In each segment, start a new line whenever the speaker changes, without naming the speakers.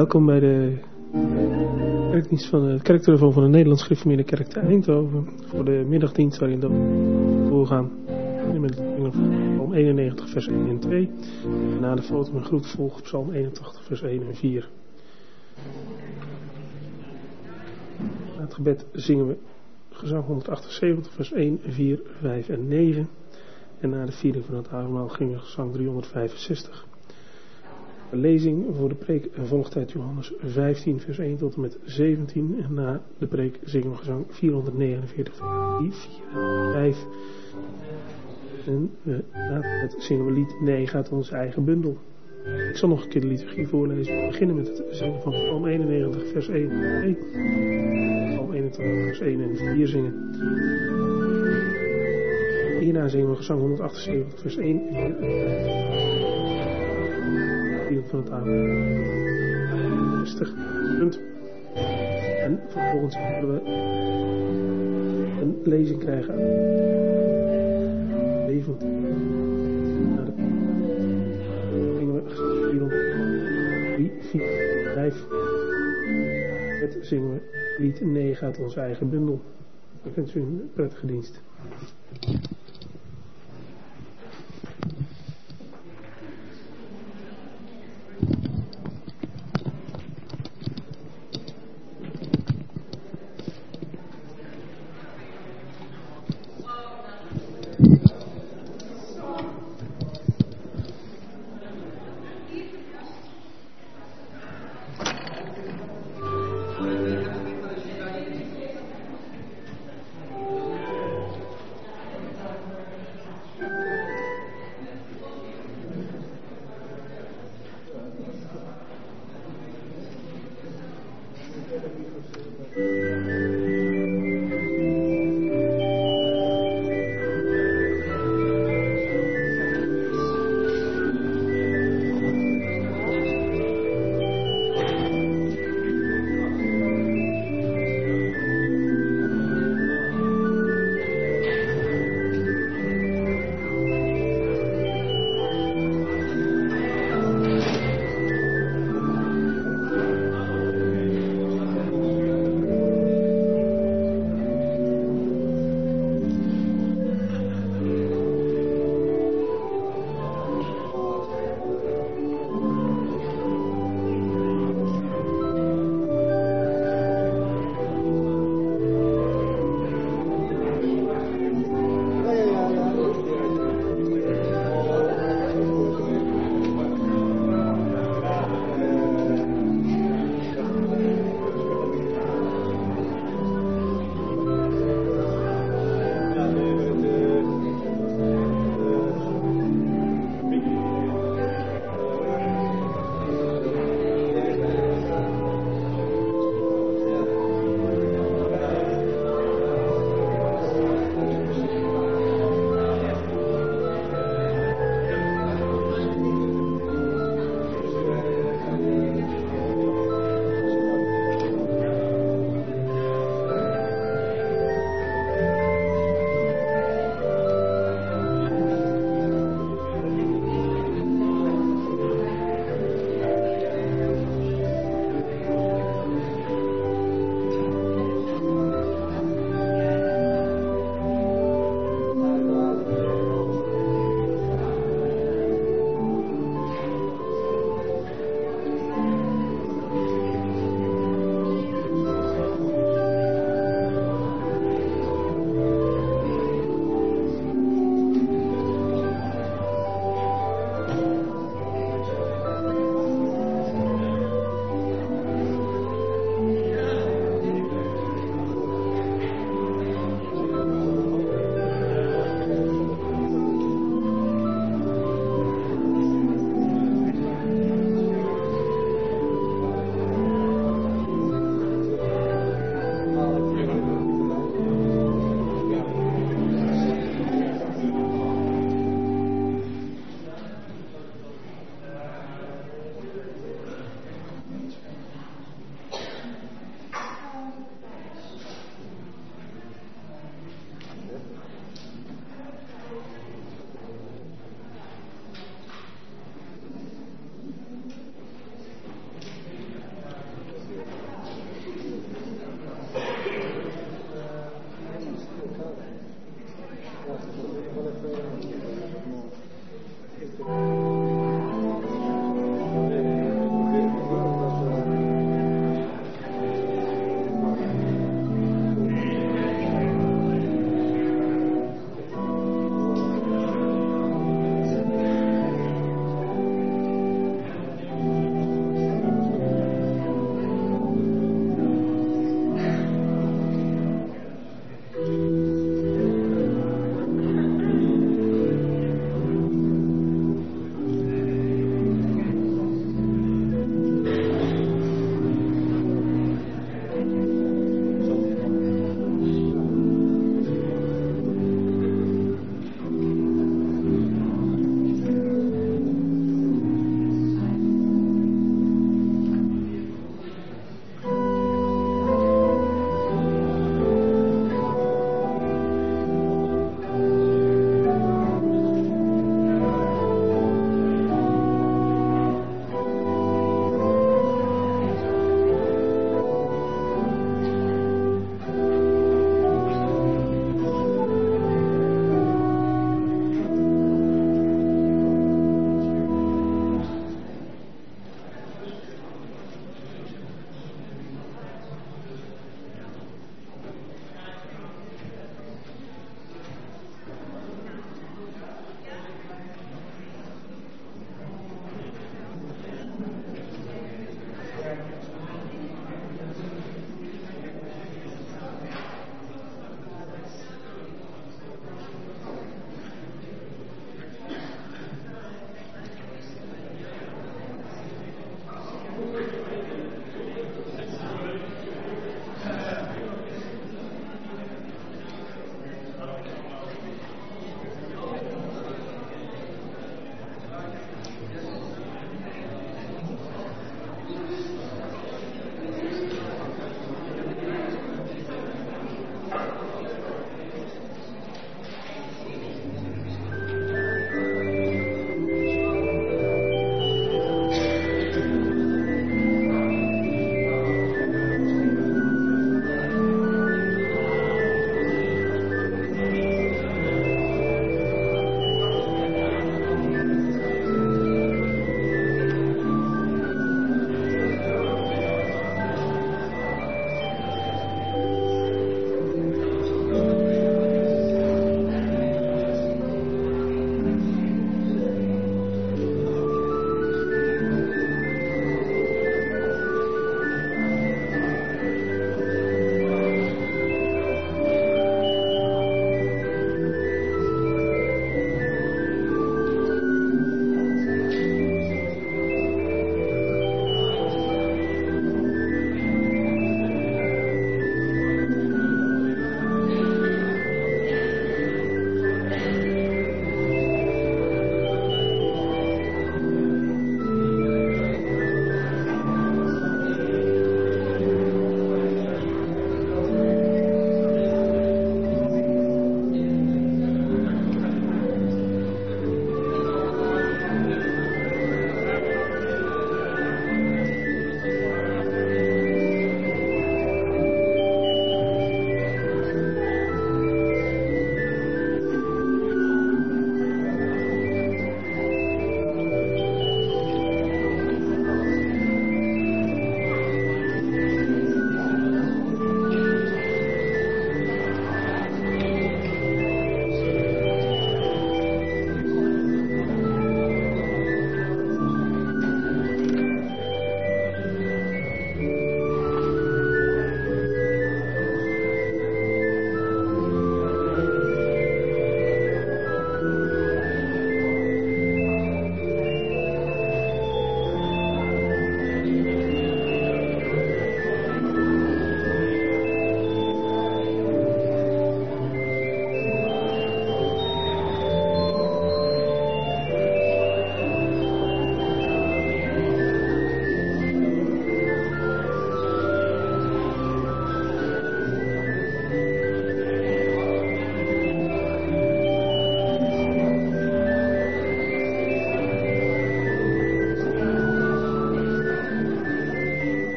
Welkom bij de kerkdienst van het kerktelefoon van de Nederlands Schriftgemeente Kerk te Eindhoven. Voor de middagdienst waarin we doorgaan met Psalm 91 vers 1 en 2. En na de foto en groet volgt Psalm 81 vers 1 en 4. Na het gebed zingen we gezang 178 vers 1, 4, 5 en 9. En na de viering van het avondmaal gingen we gezang 365. De lezing voor de preek volgt uit Johannes 15 vers 1 tot en met 17. En na de preek zingen we gezang 449 vers 3, 4 en 5. En na het zingen we lied Nee gaat onze eigen bundel. Ik zal nog een keer de liturgie voorlezen. We beginnen met het zingen van Psalm 91 vers 1 en 2. Psalm 21 vers 1 en 4 zingen. Hierna zingen we gezang 178 vers 1 en 4 van het avond. 60 punt. En vervolgens zullen we een lezing krijgen. 7. Na de zingen we 3, 4, 5. Het zingen we lied Nee gaat onze eigen bundel. Ik wens u een prettige dienst.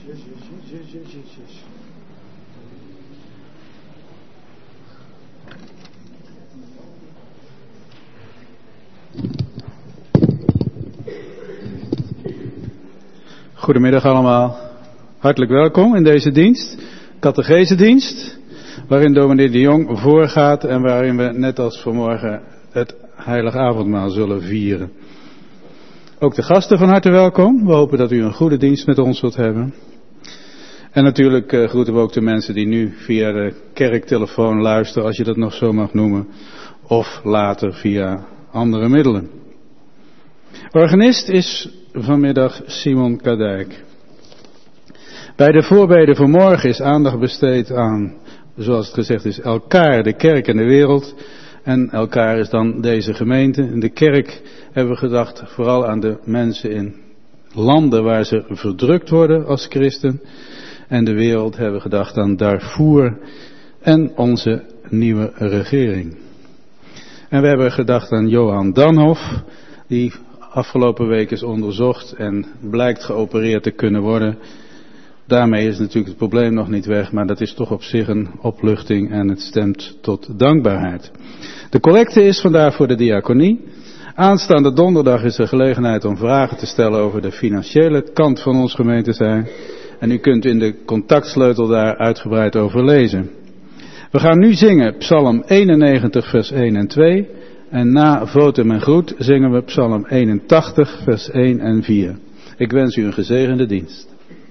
Goedemiddag allemaal. Hartelijk welkom in deze dienst, catechesedienst, waarin dominee de Jong voorgaat en waarin we net als vanmorgen het heilig avondmaal zullen vieren. Ook de gasten van harte welkom. We hopen dat u een goede dienst met ons zult hebben. En natuurlijk groeten we ook de mensen die nu via de kerktelefoon luisteren, als je dat nog zo mag noemen, of later via andere middelen. Organist is vanmiddag Simon Kadijk. Bij de voorbeden van morgen is aandacht besteed aan, zoals het gezegd is, elkaar, de kerk en de wereld. En elkaar is dan deze gemeente. In de kerk hebben we gedacht vooral aan de mensen in landen waar ze verdrukt worden als christen. En de wereld hebben we gedacht aan Darfur en onze nieuwe regering. En we hebben gedacht aan Johan Danhoff, die afgelopen week is onderzocht en blijkt geopereerd te kunnen worden. Daarmee is natuurlijk het probleem nog niet weg, maar dat is toch op zich een opluchting en het stemt tot dankbaarheid. De collecte is vandaag voor de diaconie. Aanstaande donderdag is er gelegenheid om vragen te stellen over de financiële kant van ons gemeente zijn. En u kunt in de contactsleutel daar uitgebreid over lezen. We gaan nu zingen Psalm 91 vers 1 en 2. En na votum en groet zingen we Psalm 81 vers 1 en 4. Ik wens u een gezegende dienst.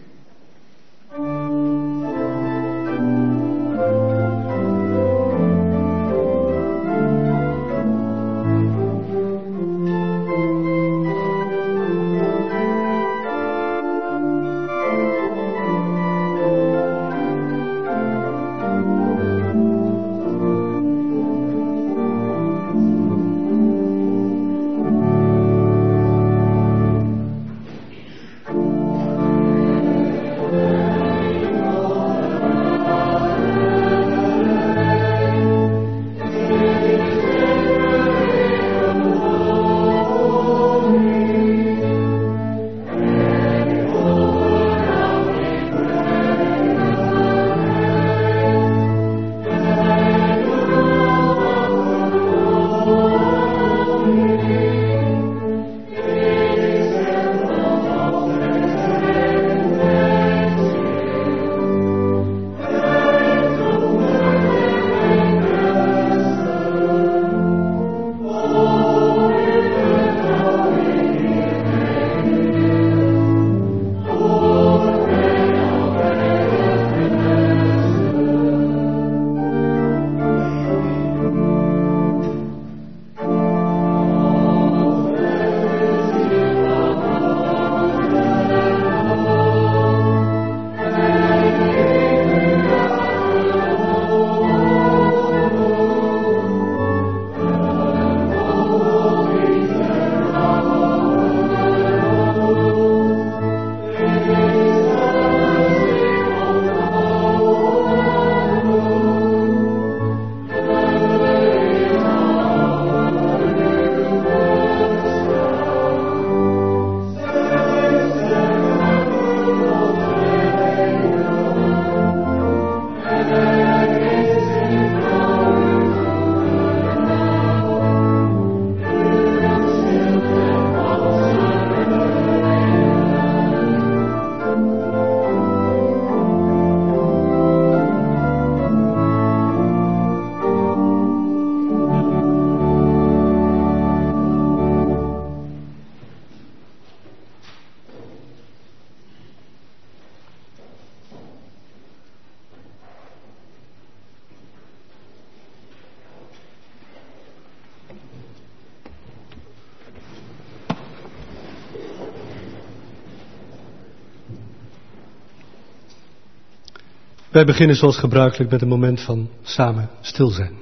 Wij beginnen zoals gebruikelijk met een moment van samen stil zijn.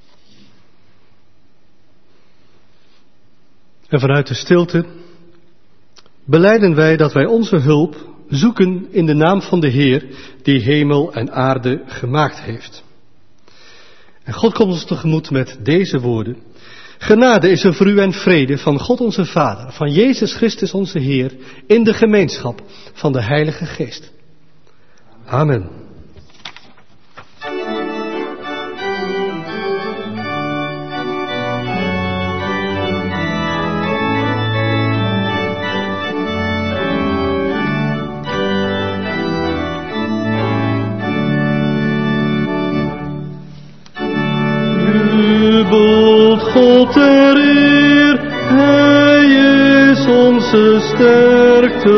En vanuit de stilte belijden wij dat wij onze hulp zoeken in de naam van de Heer, die hemel en aarde gemaakt heeft. En God komt ons tegemoet met deze woorden. Genade is er voor u en vrede van God onze Vader, van Jezus Christus onze Heer, in de gemeenschap van de Heilige Geest. Amen.
God ter eer, Hij is onze sterkte.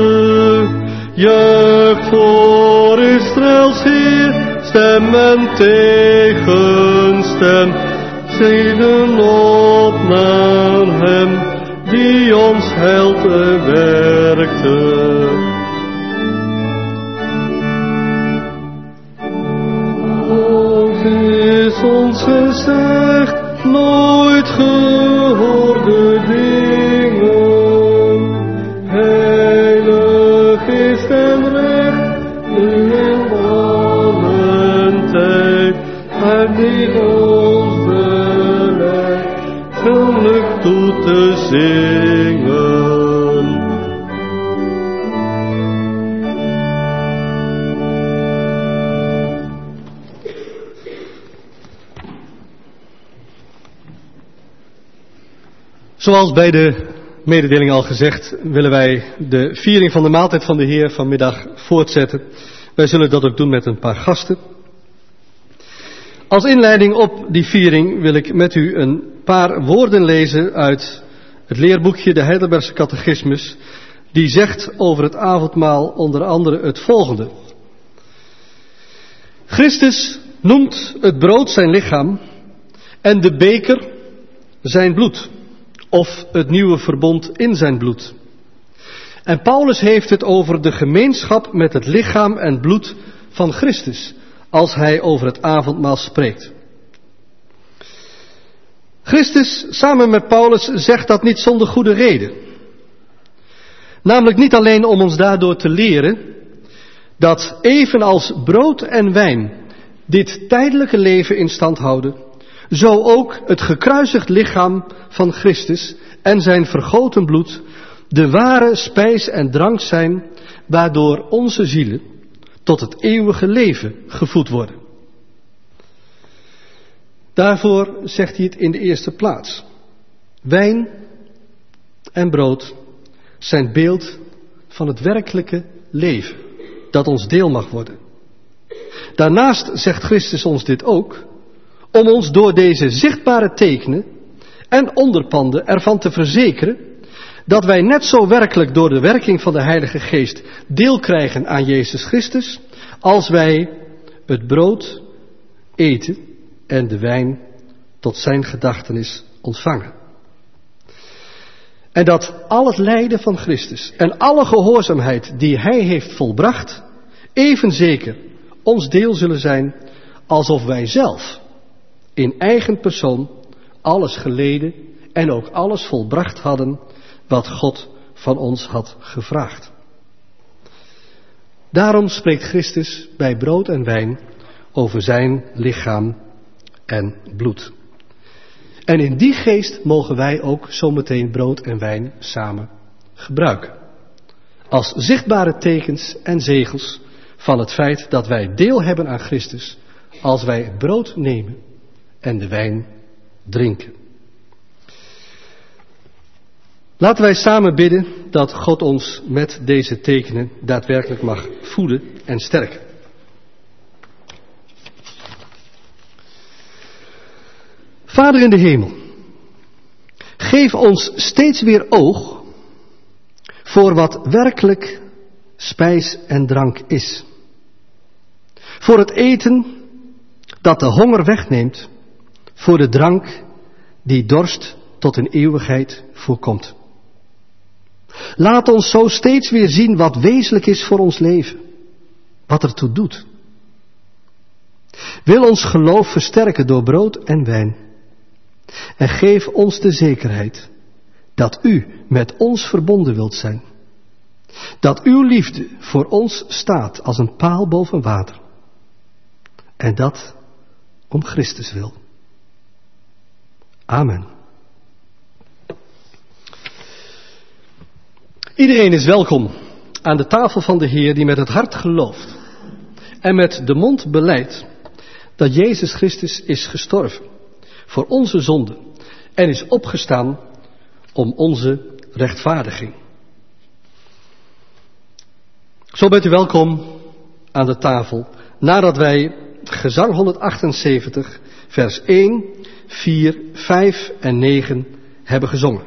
Juicht voor Israëls Heer, stem en tegenstem. Zegen op naar Hem, die ons heil werkte. God is ons gezegd, nooit gehoorde dingen. Heilig is en recht, nu in allen tijd. Hij die ons beleidt, geluk toe te zingen.
Zoals bij de mededeling al gezegd, willen wij de viering van de maaltijd van de Heer vanmiddag voortzetten. Wij zullen dat ook doen met een paar gasten. Als inleiding op die viering wil ik met u een paar woorden lezen uit het leerboekje De Heidelbergse Catechismus. Die zegt over het avondmaal onder andere het volgende. Christus noemt het brood zijn lichaam en de beker zijn bloed. Of het nieuwe verbond in zijn bloed. En Paulus heeft het over de gemeenschap met het lichaam en bloed van Christus, als hij over het avondmaal spreekt. Christus, samen met Paulus, zegt dat niet zonder goede reden. Namelijk niet alleen om ons daardoor te leren, dat evenals brood en wijn dit tijdelijke leven in stand houden, zo ook het gekruisigd lichaam van Christus en zijn vergoten bloed de ware spijs en drank zijn, waardoor onze zielen tot het eeuwige leven gevoed worden. Daarvoor zegt hij het in de eerste plaats. Wijn en brood zijn beeld van het werkelijke leven, dat ons deel mag worden. Daarnaast zegt Christus ons dit ook, om ons door deze zichtbare tekenen en onderpanden ervan te verzekeren dat wij net zo werkelijk door de werking van de Heilige Geest deel krijgen aan Jezus Christus, als wij het brood eten en de wijn tot zijn gedachtenis ontvangen. En dat al het lijden van Christus en alle gehoorzaamheid die hij heeft volbracht, even zeker ons deel zullen zijn, alsof wij zelf in eigen persoon alles geleden en ook alles volbracht hadden wat God van ons had gevraagd. Daarom spreekt Christus bij brood en wijn over zijn lichaam en bloed. En in die geest mogen wij ook zometeen brood en wijn samen gebruiken. Als zichtbare tekens en zegels van het feit dat wij deel hebben aan Christus als wij het brood nemen en de wijn drinken. Laten wij samen bidden dat God ons met deze tekenen daadwerkelijk mag voeden en sterken. Vader in de hemel, geef ons steeds weer oog voor wat werkelijk spijs en drank is. Voor het eten dat de honger wegneemt, voor de drank die dorst tot een eeuwigheid voorkomt. Laat ons zo steeds weer zien wat wezenlijk is voor ons leven, wat ertoe doet. Wil ons geloof versterken door brood en wijn. En geef ons de zekerheid dat u met ons verbonden wilt zijn Dat uw liefde voor ons staat als een paal boven water. En dat om Christus wil. Amen. Iedereen is welkom aan de tafel van de Heer die met het hart gelooft en met de mond belijdt dat Jezus Christus is gestorven voor onze zonden en is opgestaan om onze rechtvaardiging. Zo bent u welkom aan de tafel nadat wij gezang 178 vers 1, 4, 5 en 9 hebben gezongen.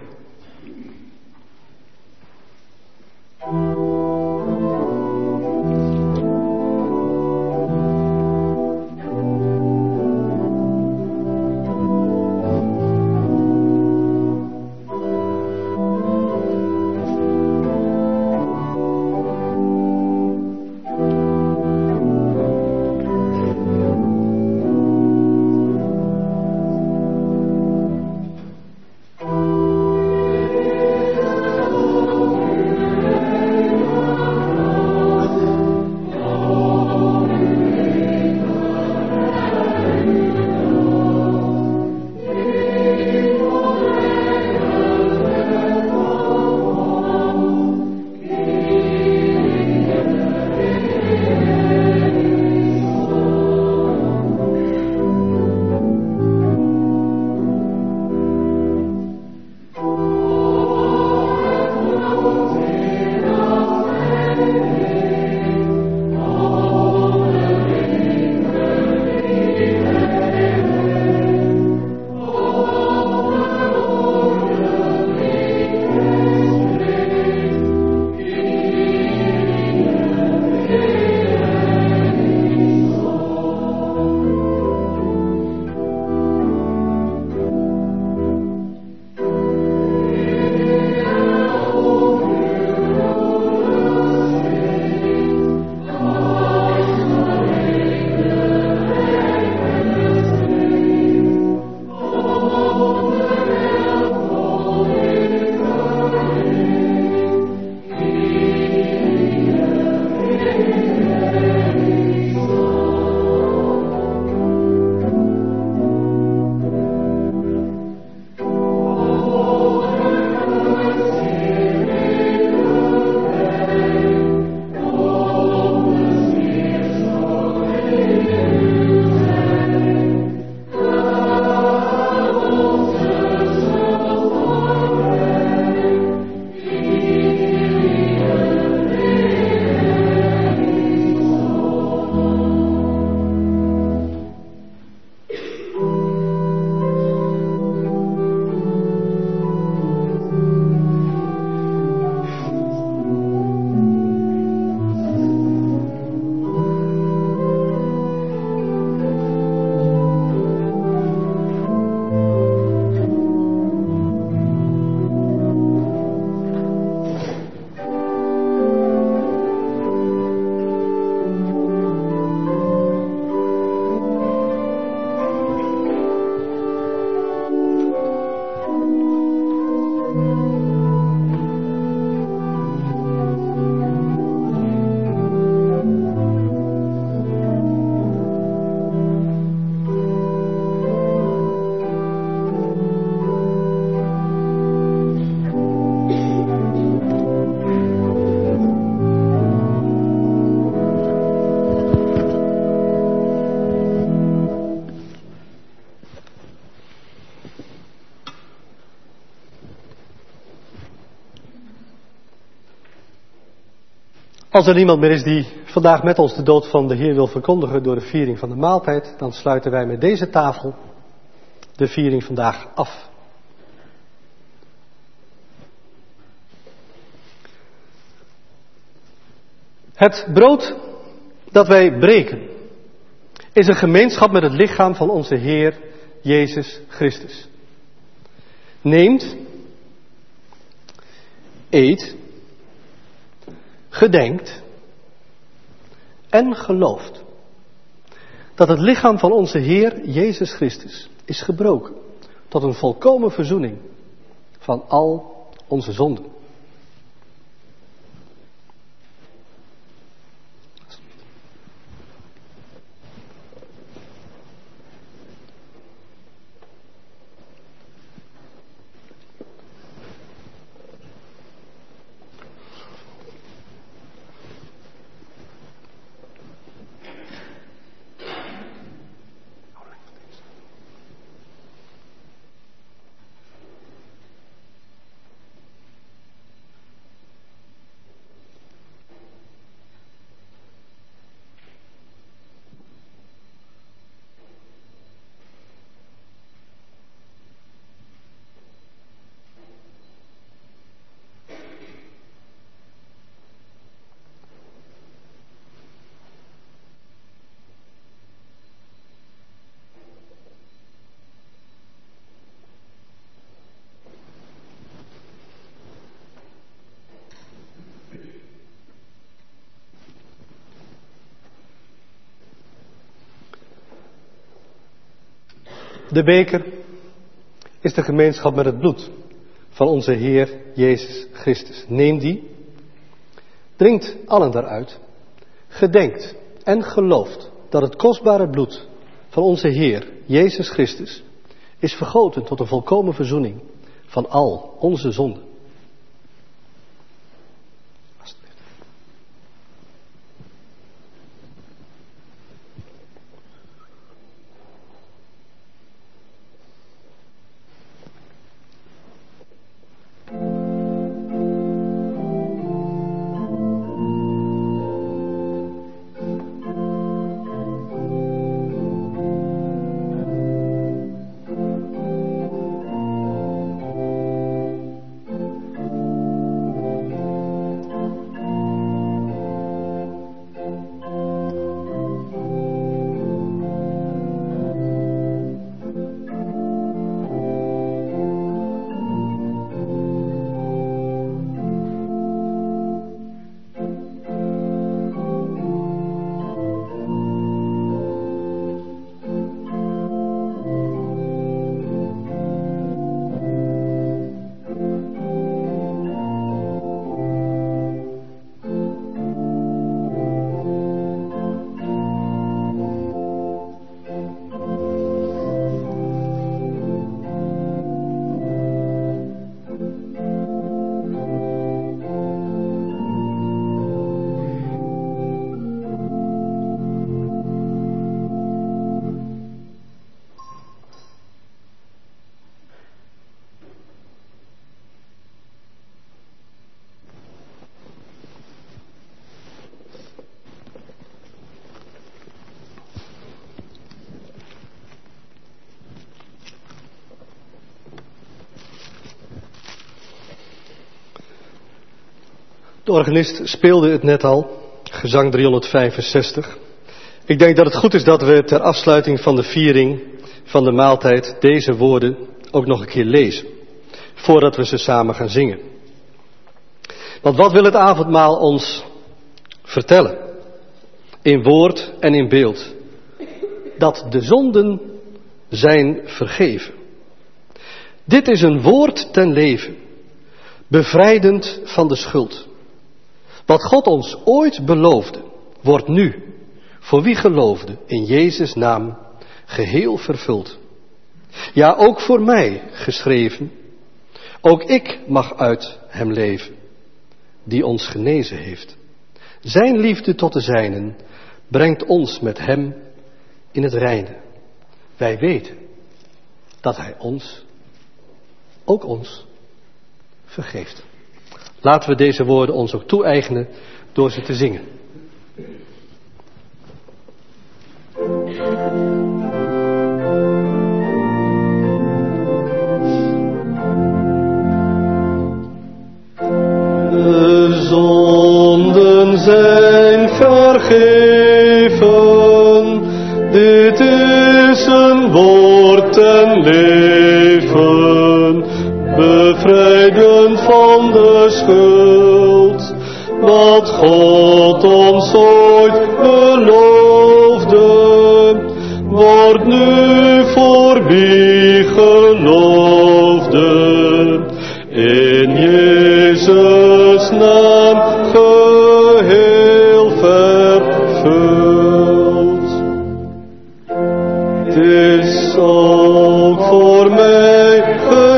Als er niemand meer is die vandaag met ons de dood van de Heer wil verkondigen door de viering van de maaltijd, dan sluiten wij met deze tafel de viering vandaag af. Het brood dat wij breken is een gemeenschap met het lichaam van onze Heer Jezus Christus. Neemt, eet, gedenkt en gelooft dat het lichaam van onze Heer Jezus Christus is gebroken tot een volkomen verzoening van al onze zonden. De beker is de gemeenschap met het bloed van onze Heer Jezus Christus. Neem die, drinkt allen daaruit, gedenkt en gelooft dat het kostbare bloed van onze Heer Jezus Christus is vergoten tot een volkomen verzoening van al onze zonden. De organist speelde het net al, gezang 365. Ik denk dat het goed is dat we ter afsluiting van de viering van de maaltijd deze woorden ook nog een keer lezen, voordat we ze samen gaan zingen. Want wat wil het avondmaal ons vertellen? In woord en in beeld. Dat de zonden zijn vergeven. Dit is een woord ten leven, bevrijdend van de schuld. Wat God ons ooit beloofde, wordt nu, voor wie geloofde, in Jezus' naam, geheel vervuld. Ja, ook voor mij geschreven. Ook ik mag uit hem leven, die ons genezen heeft. Zijn liefde tot de zijnen brengt ons met hem in het reine. Wij weten dat hij ons, ook ons, vergeeft. Laten we deze woorden ons ook toe-eigenen door ze te zingen.
De zonden zijn vergeven, dit is een woord ten leven, bevrijdend van de schuld, wat God ons ooit beloofde, wordt nu voor wie geloofde, in Jezus' naam geheel vervuld. Het is ook voor mij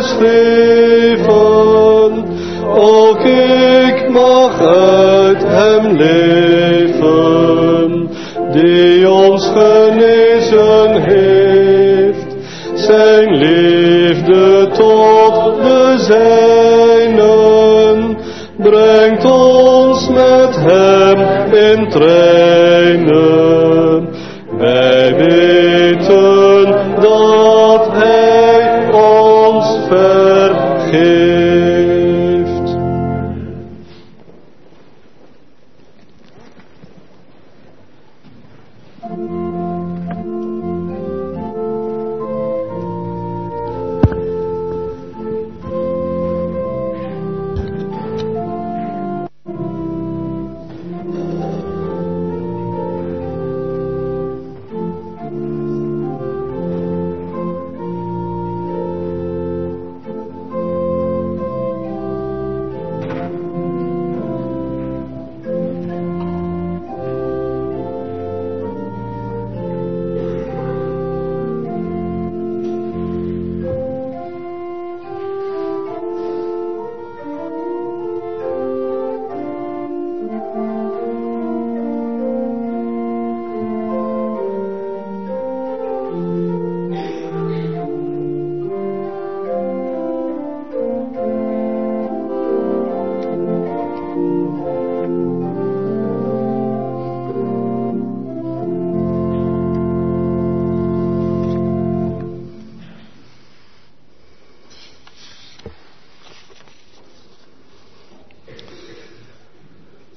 geschreven, ook ik mag uit hem leven, die ons genezen heeft, zijn liefde tot de zijnen, brengt ons met hem in treinen. Wij weten dat hij ons vergeeft.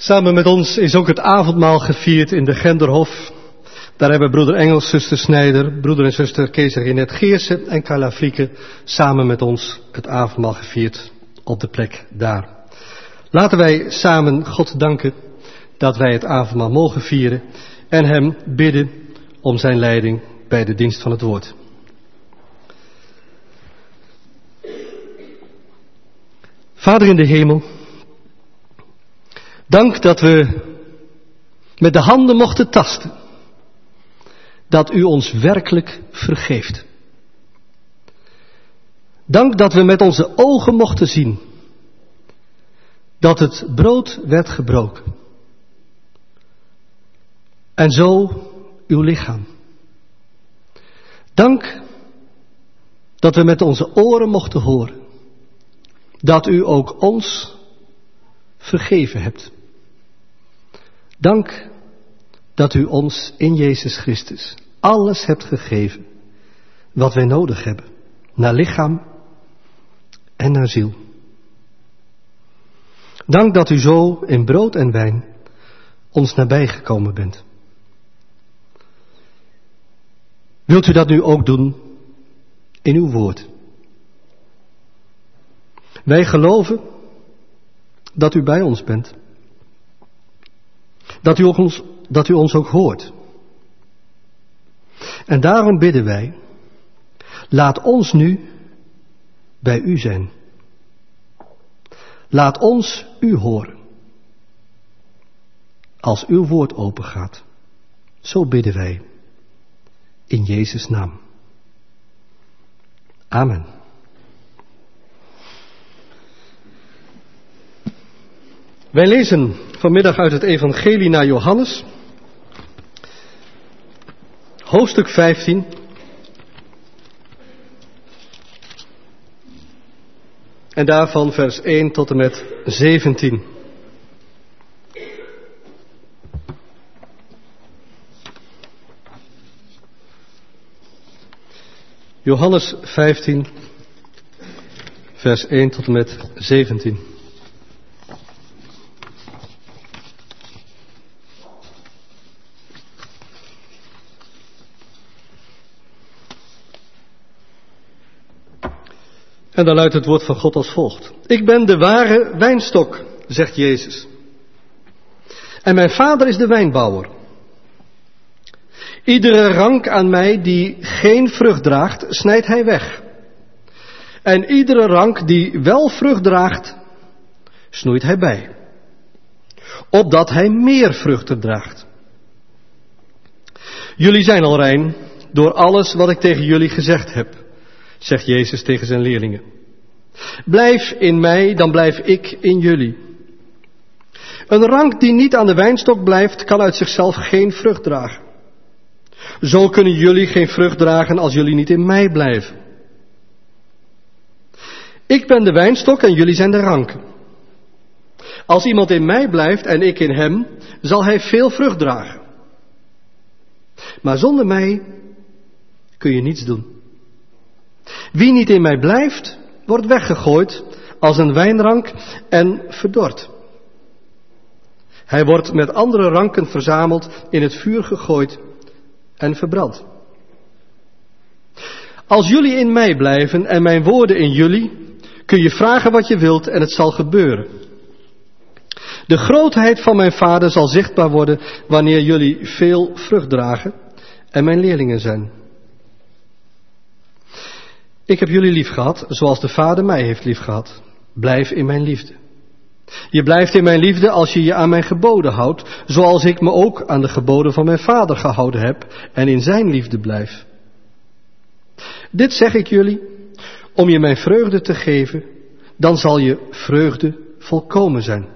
Samen met ons is ook het avondmaal gevierd in de Genderhof. Daar hebben broeder Engels, zuster Snijder, broeder en zuster Kees en Renette Geersen en Carla Frieke samen met ons het avondmaal gevierd op de plek daar. Laten wij samen God danken dat wij het avondmaal mogen vieren en hem bidden om zijn leiding bij de dienst van het woord. Vader in de hemel, dank dat we met de handen mochten tasten, dat u ons werkelijk vergeeft. Dank dat we met onze ogen mochten zien dat het brood werd gebroken. En zo uw lichaam. Dank dat we met onze oren mochten horen dat u ook ons vergeven hebt. Dank dat u ons in Jezus Christus alles hebt gegeven wat wij nodig hebben, naar lichaam en naar ziel. Dank dat u zo in brood en wijn ons nabijgekomen bent. Wilt u dat nu ook doen in uw woord? Wij geloven dat u bij ons bent. Dat u ons ook hoort. En daarom bidden wij, laat ons nu bij u zijn. Laat ons u horen. Als uw woord opengaat. Zo bidden wij. In Jezus' naam. Amen. Wij lezen vanmiddag uit het Evangelie naar Johannes, hoofdstuk 15. En daarvan vers 1 tot en met 17. Johannes 15, vers 1 tot en met 17. En dan luidt het woord van God als volgt. Ik ben de ware wijnstok, zegt Jezus. En mijn Vader is de wijnbouwer. Iedere rank aan mij die geen vrucht draagt, snijdt hij weg. En iedere rank die wel vrucht draagt, snoeit hij bij. Opdat hij meer vruchten draagt. Jullie zijn al rein door alles wat ik tegen jullie gezegd heb, zegt Jezus tegen zijn leerlingen. Blijf in mij, dan blijf ik in jullie. Een rank die niet aan de wijnstok blijft, kan uit zichzelf geen vrucht dragen. Zo kunnen jullie geen vrucht dragen als jullie niet in mij blijven. Ik ben de wijnstok en jullie zijn de ranken. Als iemand in mij blijft en ik in hem, zal hij veel vrucht dragen. Maar zonder mij kun je niets doen. Wie niet in mij blijft, wordt weggegooid als een wijnrank en verdord. Hij wordt met andere ranken verzameld, in het vuur gegooid en verbrand. Als jullie in mij blijven en mijn woorden in jullie, kun je vragen wat je wilt en het zal gebeuren. De grootheid van mijn Vader zal zichtbaar worden wanneer jullie veel vrucht dragen en mijn leerlingen zijn. Ik heb jullie lief gehad, zoals de Vader mij heeft lief gehad. Blijf in mijn liefde. Je blijft in mijn liefde als je je aan mijn geboden houdt, zoals ik me ook aan de geboden van mijn Vader gehouden heb en in zijn liefde blijf. Dit zeg ik jullie, om je mijn vreugde te geven, dan zal je vreugde volkomen zijn.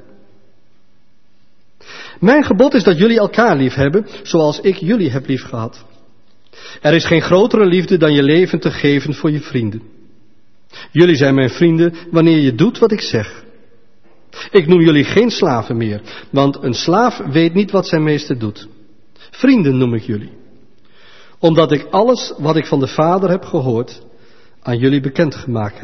Mijn gebod is dat jullie elkaar lief hebben, zoals ik jullie heb lief gehad. Er is geen grotere liefde dan je leven te geven voor je vrienden. Jullie zijn mijn vrienden wanneer je doet wat ik zeg. Ik noem jullie geen slaven meer, want een slaaf weet niet wat zijn meester doet. Vrienden noem ik jullie, omdat ik alles wat ik van de Vader heb gehoord, aan jullie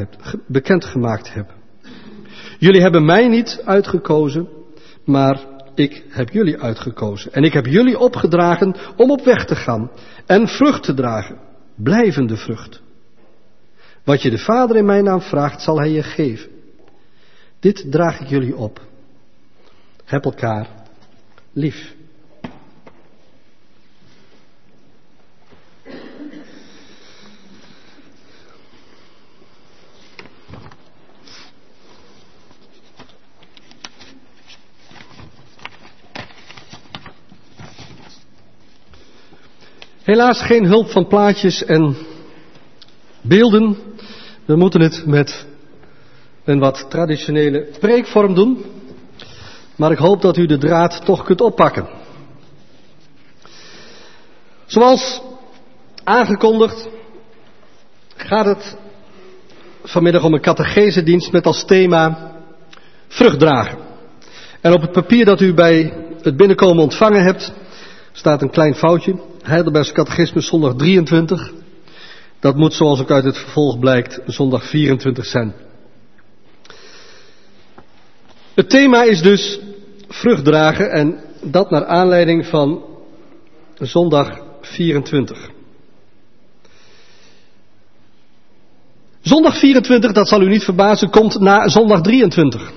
bekendgemaakt heb. Jullie hebben mij niet uitgekozen, maar ik heb jullie uitgekozen. En ik heb jullie opgedragen om op weg te gaan en vrucht te dragen. Blijvende vrucht. Wat je de Vader in mijn naam vraagt, zal hij je geven. Dit draag ik jullie op. Heb elkaar lief. Helaas geen hulp van plaatjes en beelden. We moeten het met een wat traditionele preekvorm doen. Maar ik hoop dat u de draad toch kunt oppakken. Zoals aangekondigd gaat het vanmiddag om een catechesedienst met als thema vrucht dragen. En op het papier dat u bij het binnenkomen ontvangen hebt, staat een klein foutje. Heidelbergse Catechismus zondag 23. Dat moet, zoals ook uit het vervolg blijkt, zondag 24 zijn. Het thema is dus vrucht dragen en dat naar aanleiding van zondag 24. Zondag 24, dat zal u niet verbazen, komt na zondag 23.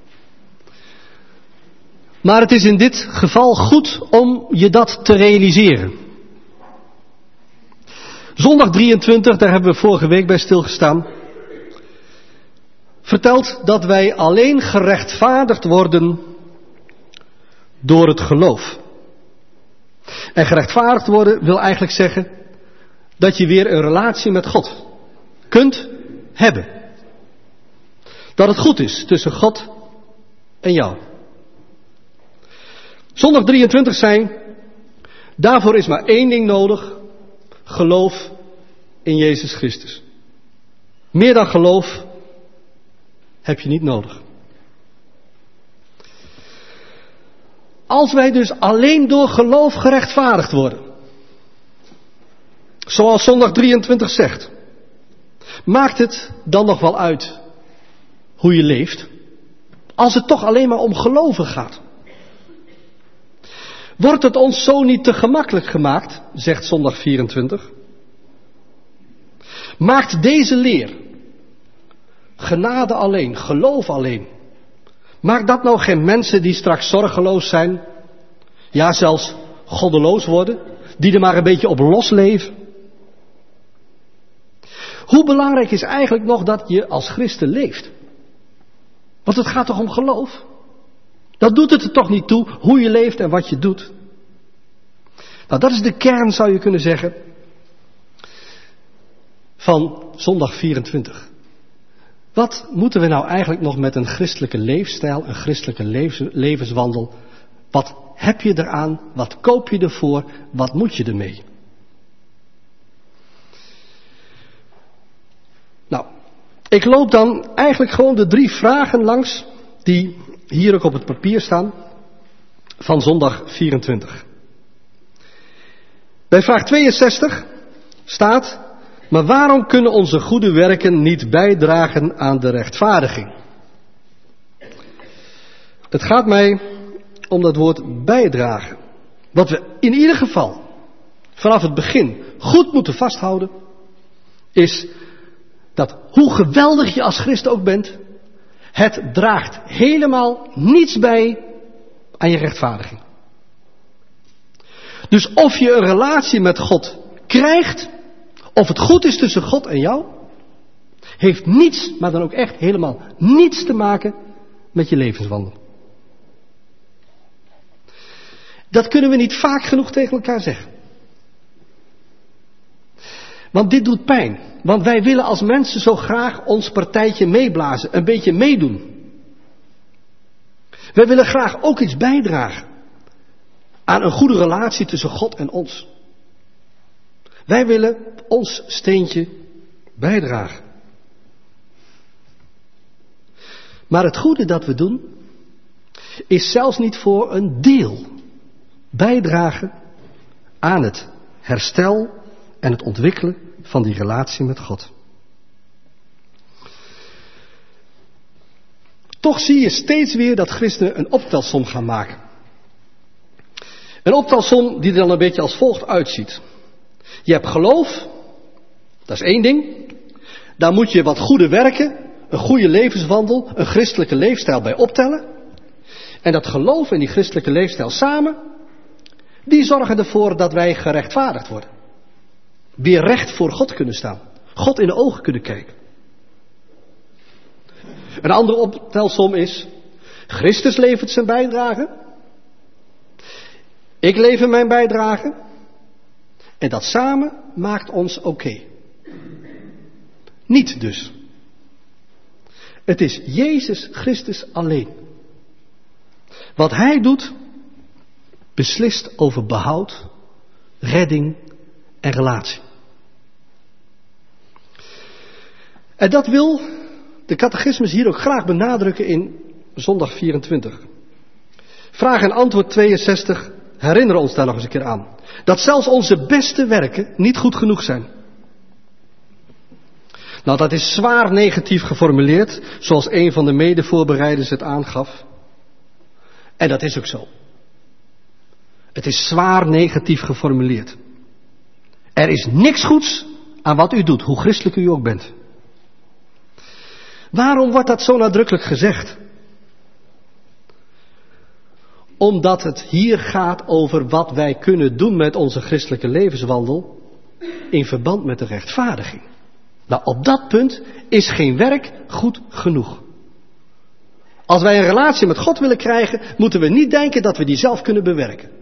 Maar het is in dit geval goed om je dat te realiseren. Zondag 23, daar hebben we vorige week bij stilgestaan, vertelt dat wij alleen gerechtvaardigd worden door het geloof. En gerechtvaardigd worden wil eigenlijk zeggen dat je weer een relatie met God kunt hebben. Dat het goed is tussen God en jou. Zondag 23 zei, daarvoor is maar één ding nodig, geloof in Jezus Christus. Meer dan geloof heb je niet nodig. Als wij dus alleen door geloof gerechtvaardigd worden, zoals zondag 23 zegt, maakt het dan nog wel uit hoe je leeft, als het toch alleen maar om geloven gaat? Wordt het ons zo niet te gemakkelijk gemaakt, zegt zondag 24? Maakt deze leer, genade alleen, geloof alleen, maakt dat nou geen mensen die straks zorgeloos zijn, ja zelfs goddeloos worden, die er maar een beetje op los leven? Hoe belangrijk is eigenlijk nog dat je als christen leeft? Want het gaat toch om geloof? Dat doet het er toch niet toe hoe je leeft en wat je doet. Nou, dat is de kern, zou je kunnen zeggen, van zondag 24. Wat moeten we nou eigenlijk nog met een christelijke leefstijl, een christelijke levenswandel? Wat heb je eraan? Wat koop je ervoor? Wat moet je ermee? Nou, ik loop dan eigenlijk gewoon de 3 vragen langs die hier ook op het papier staan van zondag 24. Bij vraag 62 staat, maar waarom kunnen onze goede werken niet bijdragen aan de rechtvaardiging? Het gaat mij om dat woord bijdragen. Wat we in ieder geval vanaf het begin goed moeten vasthouden, is dat hoe geweldig je als christen ook bent, het draagt helemaal niets bij aan je rechtvaardiging. Dus of je een relatie met God krijgt, of het goed is tussen God en jou, heeft niets, maar dan ook echt helemaal niets te maken met je levenswandel. Dat kunnen we niet vaak genoeg tegen elkaar zeggen. Want dit doet pijn. Want wij willen als mensen zo graag ons partijtje meeblazen, een beetje meedoen. Wij willen graag ook iets bijdragen aan een goede relatie tussen God en ons. Wij willen ons steentje bijdragen. Maar het goede dat we doen, is zelfs niet voor een deel bijdragen aan het herstel en het ontwikkelen van die relatie met God. Toch zie je steeds weer dat christenen een optelsom gaan maken. Een optelsom die er dan een beetje als volgt uitziet. Je hebt geloof, dat is één ding. Daar moet je wat goede werken, een goede levenswandel, een christelijke leefstijl bij optellen. En dat geloof en die christelijke leefstijl samen, die zorgen ervoor dat wij gerechtvaardigd worden. Weer recht voor God kunnen staan. God in de ogen kunnen kijken. Een andere optelsom is, Christus levert zijn bijdrage. Ik lever mijn bijdrage. En dat samen maakt ons oké. Niet dus. Het is Jezus Christus alleen. Wat Hij doet, beslist over behoud, redding en relatie. En dat wil de catechismus hier ook graag benadrukken in zondag 24. Vraag en antwoord 62 herinneren ons daar nog eens een keer aan. Dat zelfs onze beste werken niet goed genoeg zijn. Nou, dat is zwaar negatief geformuleerd, zoals een van de medevoorbereiders het aangaf. En dat is ook zo. Het is zwaar negatief geformuleerd. Er is niks goeds aan wat u doet, hoe christelijk u ook bent. Waarom wordt dat zo nadrukkelijk gezegd? Omdat het hier gaat over wat wij kunnen doen met onze christelijke levenswandel in verband met de rechtvaardiging. Nou, op dat punt is geen werk goed genoeg. Als wij een relatie met God willen krijgen, moeten we niet denken dat we die zelf kunnen bewerken.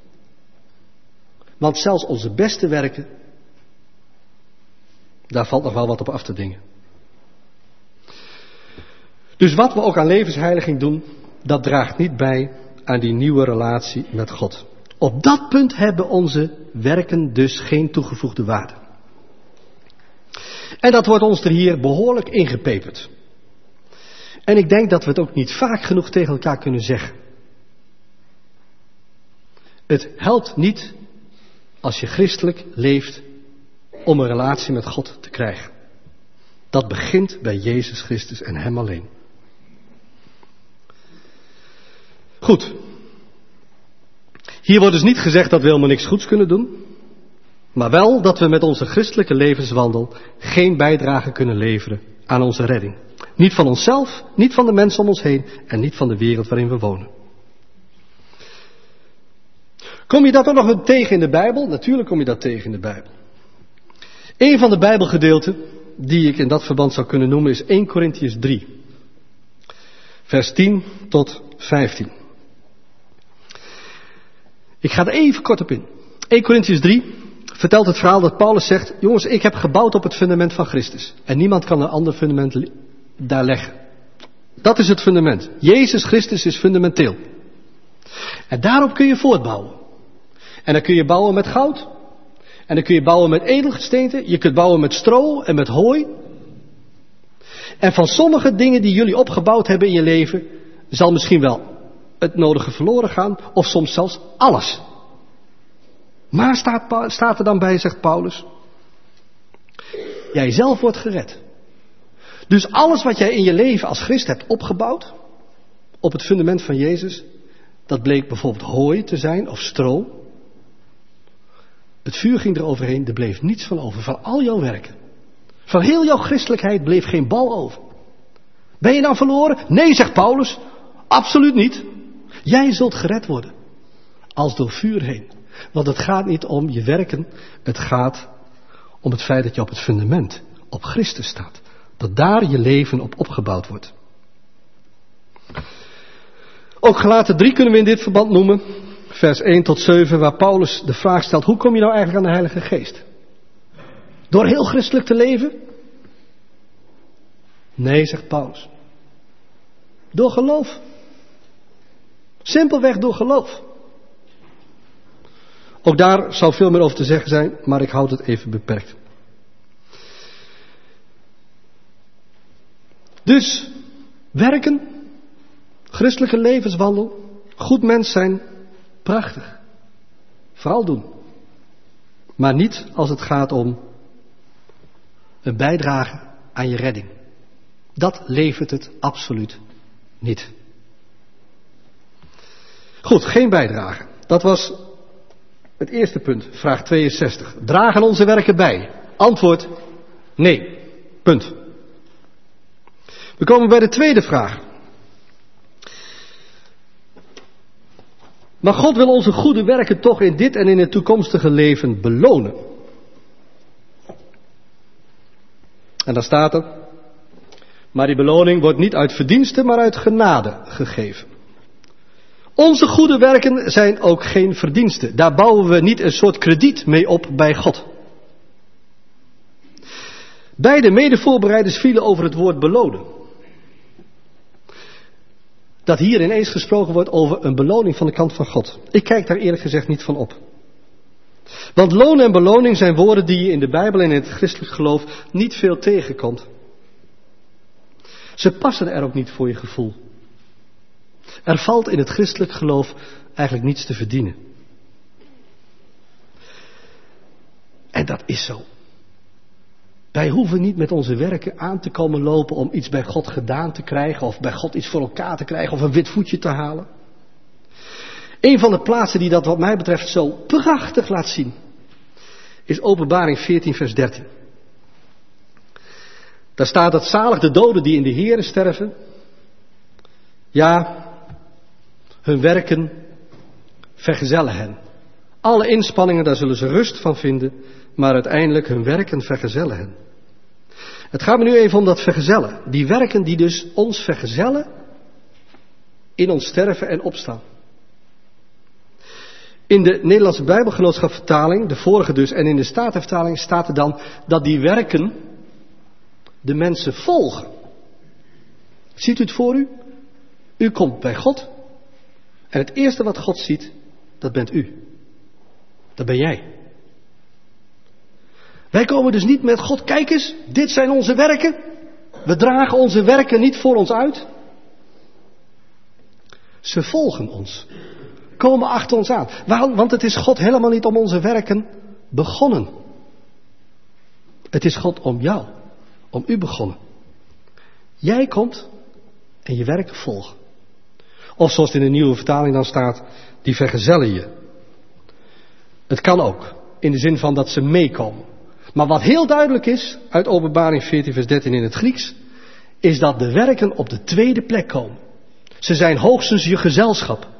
Want zelfs onze beste werken, daar valt nog wel wat op af te dingen. Dus wat we ook aan levensheiliging doen, dat draagt niet bij aan die nieuwe relatie met God. Op dat punt hebben onze werken dus geen toegevoegde waarde. En dat wordt ons er hier behoorlijk ingepeperd. En ik denk dat we het ook niet vaak genoeg tegen elkaar kunnen zeggen. Het helpt niet als je christelijk leeft om een relatie met God te krijgen. Dat begint bij Jezus Christus en Hem alleen. Goed. Hier wordt dus niet gezegd dat we helemaal niks goeds kunnen doen. Maar wel dat we met onze christelijke levenswandel geen bijdrage kunnen leveren aan onze redding. Niet van onszelf, niet van de mensen om ons heen en niet van de wereld waarin we wonen. Kom je dat ook nog tegen in de Bijbel? Natuurlijk kom je dat tegen in de Bijbel. Een van de Bijbelgedeelten die ik in dat verband zou kunnen noemen is 1 Korintiërs 3. Vers 10 tot 15. Ik ga er even kort op in. 1 Korintiërs 3 vertelt het verhaal dat Paulus zegt: jongens, ik heb gebouwd op het fundament van Christus. En niemand kan een ander fundament daar leggen. Dat is het fundament. Jezus Christus is fundamenteel. En daarop kun je voortbouwen. En dan kun je bouwen met goud. En dan kun je bouwen met edelgesteenten. Je kunt bouwen met stro en met hooi. En van sommige dingen die jullie opgebouwd hebben in je leven, zal misschien wel het nodige verloren gaan. Of soms zelfs alles. Maar staat er dan bij, zegt Paulus, jij zelf wordt gered. Dus alles wat jij in je leven als Christ hebt opgebouwd, op het fundament van Jezus, dat bleek bijvoorbeeld hooi te zijn of stro. Het vuur ging eroverheen, er bleef niets van over, van al jouw werken. Van heel jouw christelijkheid bleef geen bal over. Ben je nou verloren? Nee, zegt Paulus, absoluut niet. Jij zult gered worden, als door vuur heen. Want het gaat niet om je werken, het gaat om het feit dat je op het fundament, op Christus staat. Dat daar je leven op opgebouwd wordt. Ook Galaten 3 kunnen we in dit verband noemen, vers 1 tot 7, waar Paulus de vraag stelt: hoe kom je nou eigenlijk aan de Heilige Geest? Door heel christelijk te leven? Nee, zegt Paulus. Door geloof. Simpelweg door geloof. Ook daar zou veel meer over te zeggen zijn, maar ik houd het even beperkt. Dus, werken, christelijke levenswandel, goed mens zijn, prachtig. Vooral doen. Maar niet als het gaat om een bijdrage aan je redding. Dat levert het absoluut niet. Goed, geen bijdrage. Dat was Het eerste punt, vraag 62. Dragen onze werken bij? Antwoord, nee. Punt. We komen bij de tweede vraag. Maar God wil onze goede werken toch in dit en in het toekomstige leven belonen. En dan staat er, maar die beloning wordt niet uit verdienste, maar uit genade gegeven. Onze goede werken zijn ook geen verdiensten. Daar bouwen we niet een soort krediet mee op bij God. Beide medevoorbereiders vielen over het woord belonen. Dat hier ineens gesproken wordt over een beloning van de kant van God. Ik kijk daar eerlijk gezegd niet van op. Want loon en beloning zijn woorden die je in de Bijbel en in het christelijk geloof niet veel tegenkomt. Ze passen er ook niet voor je gevoel. Er valt in het christelijk geloof eigenlijk niets te verdienen. En dat is zo. Wij hoeven niet met onze werken aan te komen lopen om iets bij God gedaan te krijgen, of bij God iets voor elkaar te krijgen, of een wit voetje te halen. Een van de plaatsen die dat wat mij betreft zo prachtig laat zien, is Openbaring 14 vers 13. Daar staat dat zalig de doden die in de Here sterven, ja, hun werken vergezellen hen. Alle inspanningen, daar zullen ze rust van vinden, maar uiteindelijk hun werken vergezellen hen. Het gaat me nu even om dat vergezellen. Die werken die dus ons vergezellen in ons sterven en opstaan. In de Nederlandse Bijbelgenootschapvertaling, de vorige dus, en in de Statenvertaling staat er dan dat die werken de mensen volgen. Ziet u het voor u? U komt bij God en het eerste wat God ziet, dat bent u. Dat ben jij. Wij komen dus niet met God, kijk eens, dit zijn onze werken. We dragen onze werken niet voor ons uit. Ze volgen ons. Komen achter ons aan. Want het is God helemaal niet om onze werken begonnen. Het is God om jou, om u begonnen. Jij komt en je werken volgen. Of zoals het in de nieuwe vertaling dan staat, die vergezellen je. Het kan ook, in de zin van dat ze meekomen. Maar wat heel duidelijk is, uit Openbaring 14 vers 13 in het Grieks, is dat de werken op de tweede plek komen. Ze zijn hoogstens je gezelschap.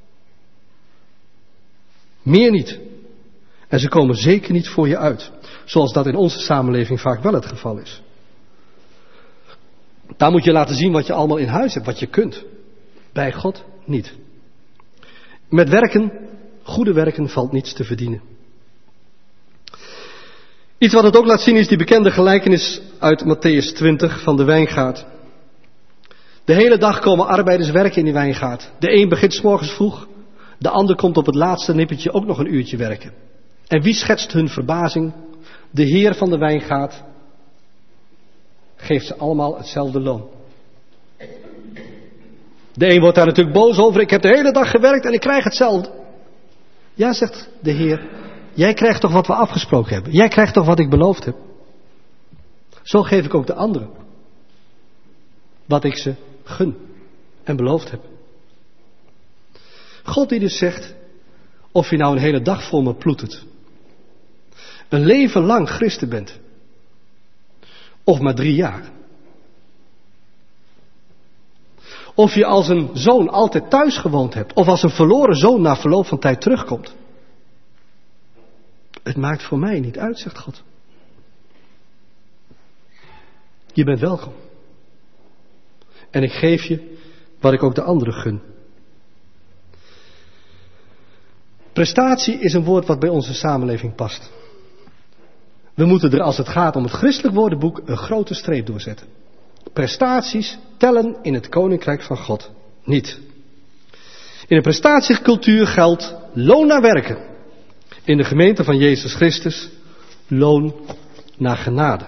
Meer niet. En ze komen zeker niet voor je uit. Zoals dat in onze samenleving vaak wel het geval is. Daar moet je laten zien wat je allemaal in huis hebt, wat je kunt. Bij God niet. Met werken, goede werken, valt niets te verdienen. Iets wat het ook laat zien is die bekende gelijkenis uit Mattheüs 20 van de wijngaard. De hele dag komen arbeiders werken in die wijngaard. De een begint 's morgens vroeg, de ander komt op het laatste nippertje ook nog een uurtje werken. En wie schetst hun verbazing? De heer van de wijngaard geeft ze allemaal hetzelfde loon. De een wordt daar natuurlijk boos over. Ik heb de hele dag gewerkt en ik krijg hetzelfde. Ja, zegt de heer, jij krijgt toch wat we afgesproken hebben. Jij krijgt toch wat ik beloofd heb. Zo geef ik ook de anderen wat ik ze gun en beloofd heb. God die dus zegt, of je nou een hele dag voor me ploetert, een leven lang christen bent, of maar 3 jaar. Of je als een zoon altijd thuis gewoond hebt, of als een verloren zoon na verloop van tijd terugkomt. Het maakt voor mij niet uit, zegt God. Je bent welkom. En ik geef je wat ik ook de anderen gun. Prestatie is een woord wat bij onze samenleving past. We moeten er als het gaat om het christelijk woordenboek een grote streep doorzetten. Prestaties tellen in het koninkrijk van God niet. In de prestatiecultuur geldt loon naar werken. In de gemeente van Jezus Christus loon naar genade.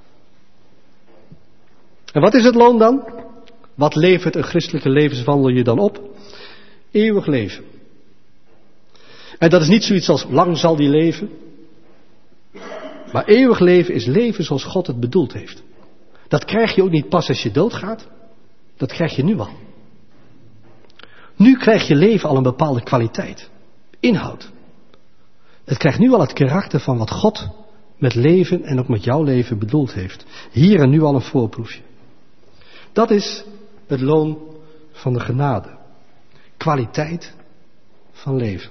En wat is het loon dan? Wat levert een christelijke levenswandel je dan op? Eeuwig leven. En dat is niet zoiets als lang zal die leven. Maar eeuwig leven is leven zoals God het bedoeld heeft. Dat krijg je ook niet pas als je doodgaat. Dat krijg je nu al. Nu krijg je leven al een bepaalde kwaliteit. Inhoud. Het krijgt nu al het karakter van wat God met leven en ook met jouw leven bedoeld heeft. Hier en nu al een voorproefje. Dat is het loon van de genade. Kwaliteit van leven.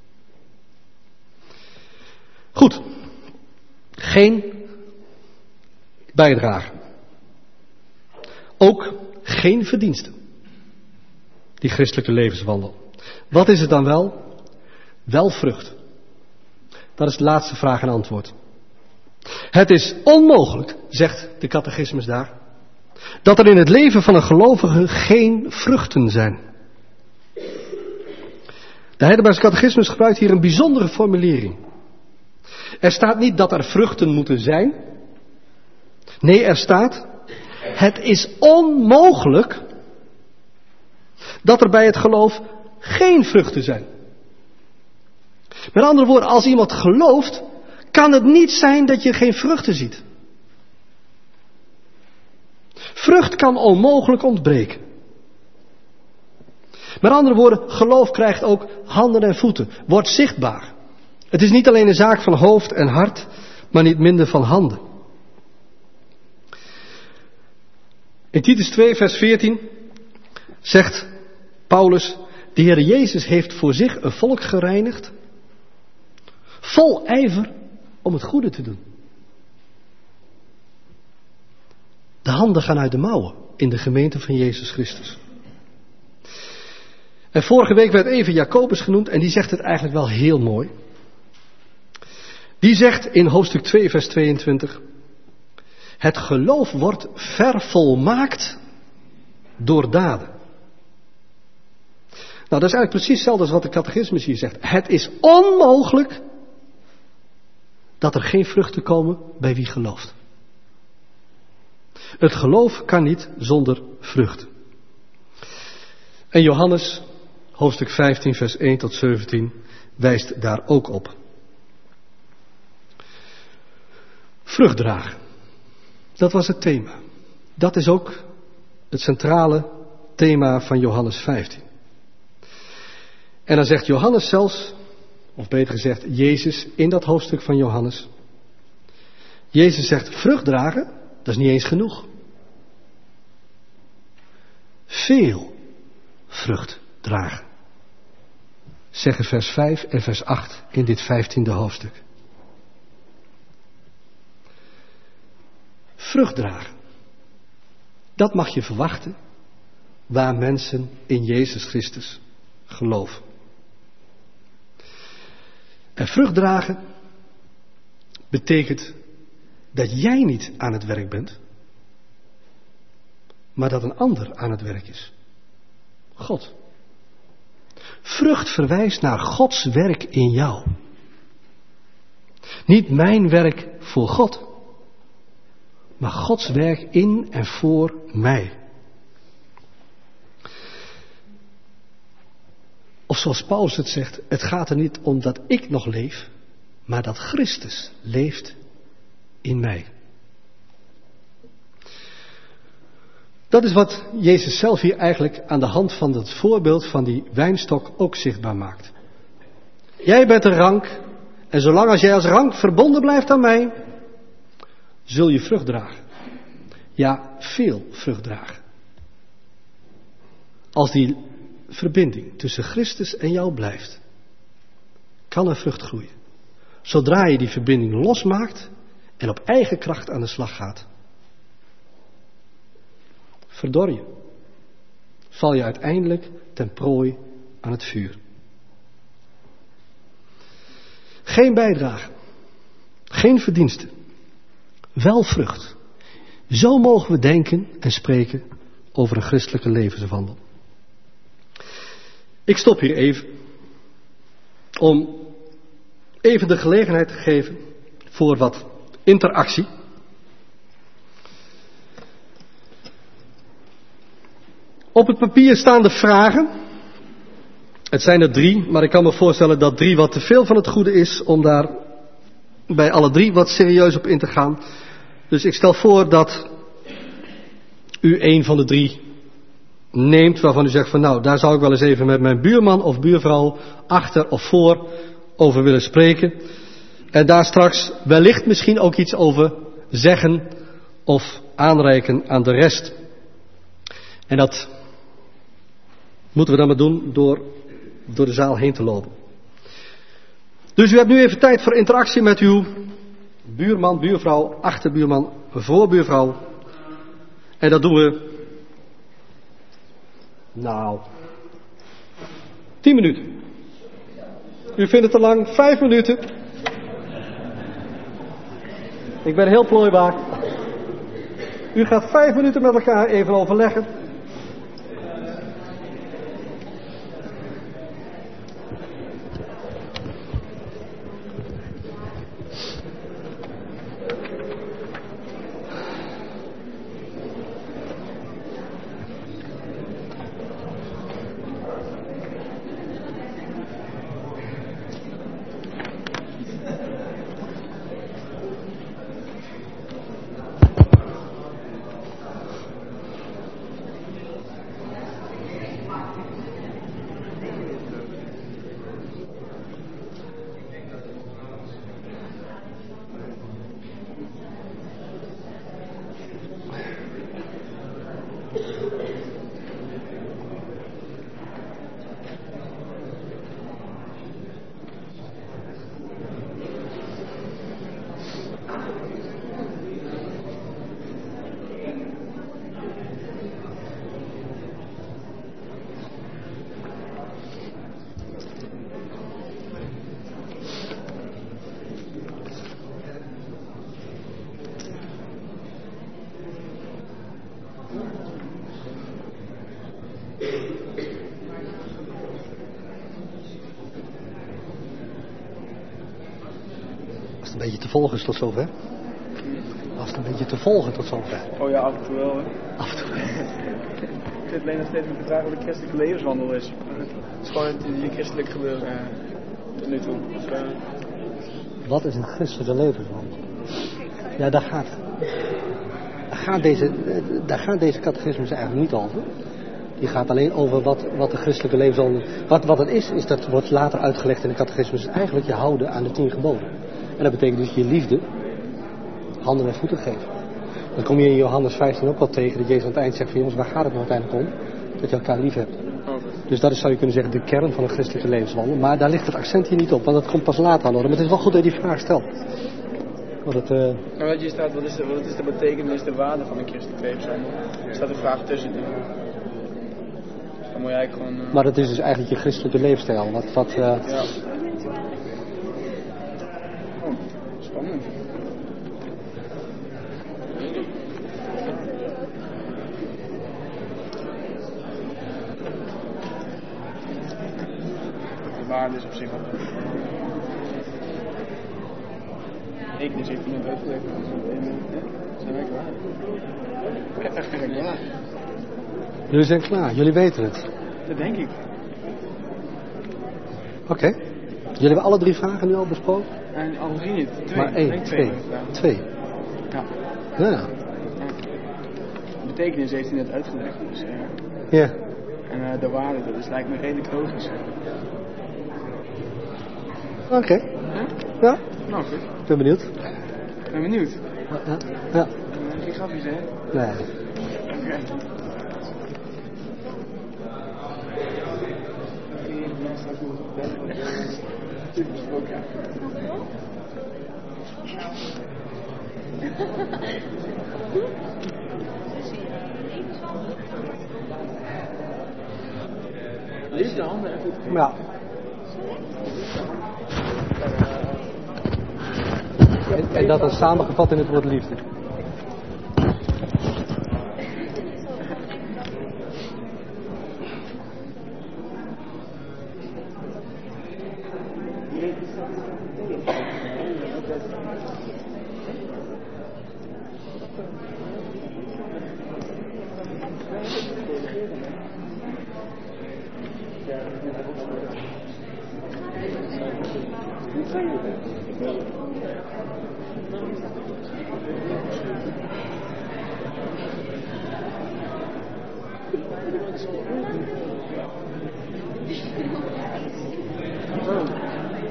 Goed. Geen bijdrage. Ook geen verdiensten. Die christelijke levenswandel. Wat is het dan wel? Wel vrucht. Dat is de laatste vraag en antwoord. Het is onmogelijk, zegt de catechismus daar, dat er in het leven van een gelovige geen vruchten zijn. De Heidelbergse catechismus gebruikt hier een bijzondere formulering. Er staat niet dat er vruchten moeten zijn. Nee, er staat, het is onmogelijk dat er bij het geloof geen vruchten zijn. Met andere woorden, als iemand gelooft, kan het niet zijn dat je geen vruchten ziet. Vrucht kan onmogelijk ontbreken. Met andere woorden, geloof krijgt ook handen en voeten, wordt zichtbaar. Het is niet alleen een zaak van hoofd en hart, maar niet minder van handen. In Titus 2, vers 14 zegt Paulus, de Heer Jezus heeft voor zich een volk gereinigd, vol ijver om het goede te doen. De handen gaan uit de mouwen in de gemeente van Jezus Christus. En vorige week werd even Jacobus genoemd en die zegt het eigenlijk wel heel mooi. Die zegt in hoofdstuk 2 vers 22, het geloof wordt vervolmaakt door daden. Nou, dat is eigenlijk precies hetzelfde als wat de catechismus hier zegt. Het is onmogelijk dat er geen vruchten komen bij wie gelooft. Het geloof kan niet zonder vruchten. En Johannes, hoofdstuk 15, vers 1 tot 17, wijst daar ook op. Vrucht dragen. Dat was het thema. Dat is ook het centrale thema van Johannes 15. En dan zegt Johannes zelfs, of beter gezegd Jezus in dat hoofdstuk van Johannes. Jezus zegt vrucht dragen, dat is niet eens genoeg. Veel vrucht dragen. Zeggen vers 5 en vers 8 in dit 15e hoofdstuk. Vrucht dragen. Dat mag je verwachten waar mensen in Jezus Christus geloven. En vrucht dragen betekent dat jij niet aan het werk bent, maar dat een ander aan het werk is. God. Vrucht verwijst naar Gods werk in jou. Niet mijn werk voor God, maar Gods werk in en voor mij. Of zoals Paulus het zegt, het gaat er niet om dat ik nog leef, maar dat Christus leeft in mij. Dat is wat Jezus zelf hier eigenlijk aan de hand van het voorbeeld van die wijnstok ook zichtbaar maakt. Jij bent een rank en zolang als jij als rank verbonden blijft aan mij, zul je vrucht dragen. Ja, veel vrucht dragen. Als die verbinding tussen Christus en jou blijft, kan er vrucht groeien. Zodra je die verbinding losmaakt en op eigen kracht aan de slag gaat, verdor je. Val je uiteindelijk ten prooi aan het vuur. Geen bijdrage. Geen verdiensten. Wel vrucht. Zo mogen we denken en spreken over een christelijke levenswandel. Ik stop hier even. Om even de gelegenheid te geven voor wat interactie. Op het papier staan de vragen. Het zijn er 3, maar ik kan me voorstellen dat 3 wat te veel van het goede is om daar bij alle 3 wat serieus op in te gaan. Dus ik stel voor dat u een van de 3 neemt waarvan u zegt van nou, daar zou ik wel eens even met mijn buurman of buurvrouw achter of voor over willen spreken. En daar straks wellicht misschien ook iets over zeggen of aanreiken aan de rest. En dat moeten we dan maar doen door de zaal heen te lopen. Dus u hebt nu even tijd voor interactie met uw buurman, buurvrouw, achterbuurman, voorbuurvrouw. En dat doen we, 10 minuten. U vindt het te lang, 5 minuten. Ik ben heel plooibaar. U gaat 5 minuten met elkaar even overleggen. Als het een beetje te volgen is tot zover. Als het een beetje te volgen tot zover.
Oh ja, af en toe wel. Hè.
Af en toe.
Ik zit alleen nog steeds met de vraag wat de christelijke levenswandel is. Het is gewoon het christelijk gebeuren tot nu toe. Dus,
Wat is een christelijke levenswandel? Ja, daar gaat deze catechismus eigenlijk niet over. Die gaat alleen over wat de christelijke levenswandel... Wat het is dat wordt later uitgelegd in de catechismus. Is eigenlijk je houden aan de 10 geboden. En dat betekent dus je liefde handen en voeten geven. Dat kom je in Johannes 15 ook wel tegen. Dat Jezus aan het eind zegt van jongens, waar gaat het nou uiteindelijk om? Dat je elkaar lief hebt. Dus dat is, zou je kunnen zeggen, de kern van een christelijke levenswandel. Maar daar ligt het accent hier niet op, want dat komt pas later aan orde. Maar het is wel goed dat je die vraag stelt.
Wat hier staat, wat is de betekenis, de waarde van een christelijke levenswandel? Er staat een vraag tussen. Dus dan moet je eigenlijk gewoon...
Maar dat is dus eigenlijk je christelijke leefstijl.
Ja. Spannend. De waarde is op zich wel. Ik dus heeft iemand uitgelegd. Zijn wij klaar? Echt klaar.
Jullie zijn klaar, jullie weten het.
Dat denk ik.
Oké. Jullie hebben alle 3 vragen nu al besproken?
En alle 3 niet. 2.
Maar 1, 2.
Ja.
Ja.
De betekenis heeft hij net uitgelegd. Dus,
Ja.
En de waarde, dat lijkt me redelijk logisch.
Oké. Ja?
Nou goed.
Ik ben benieuwd.
Ik ben benieuwd.
Ja.
Geen grapjes, hè?
Nee.
Oké. Liefde de handen en voeten.
Ja. En dat is samengevat in het woord liefde.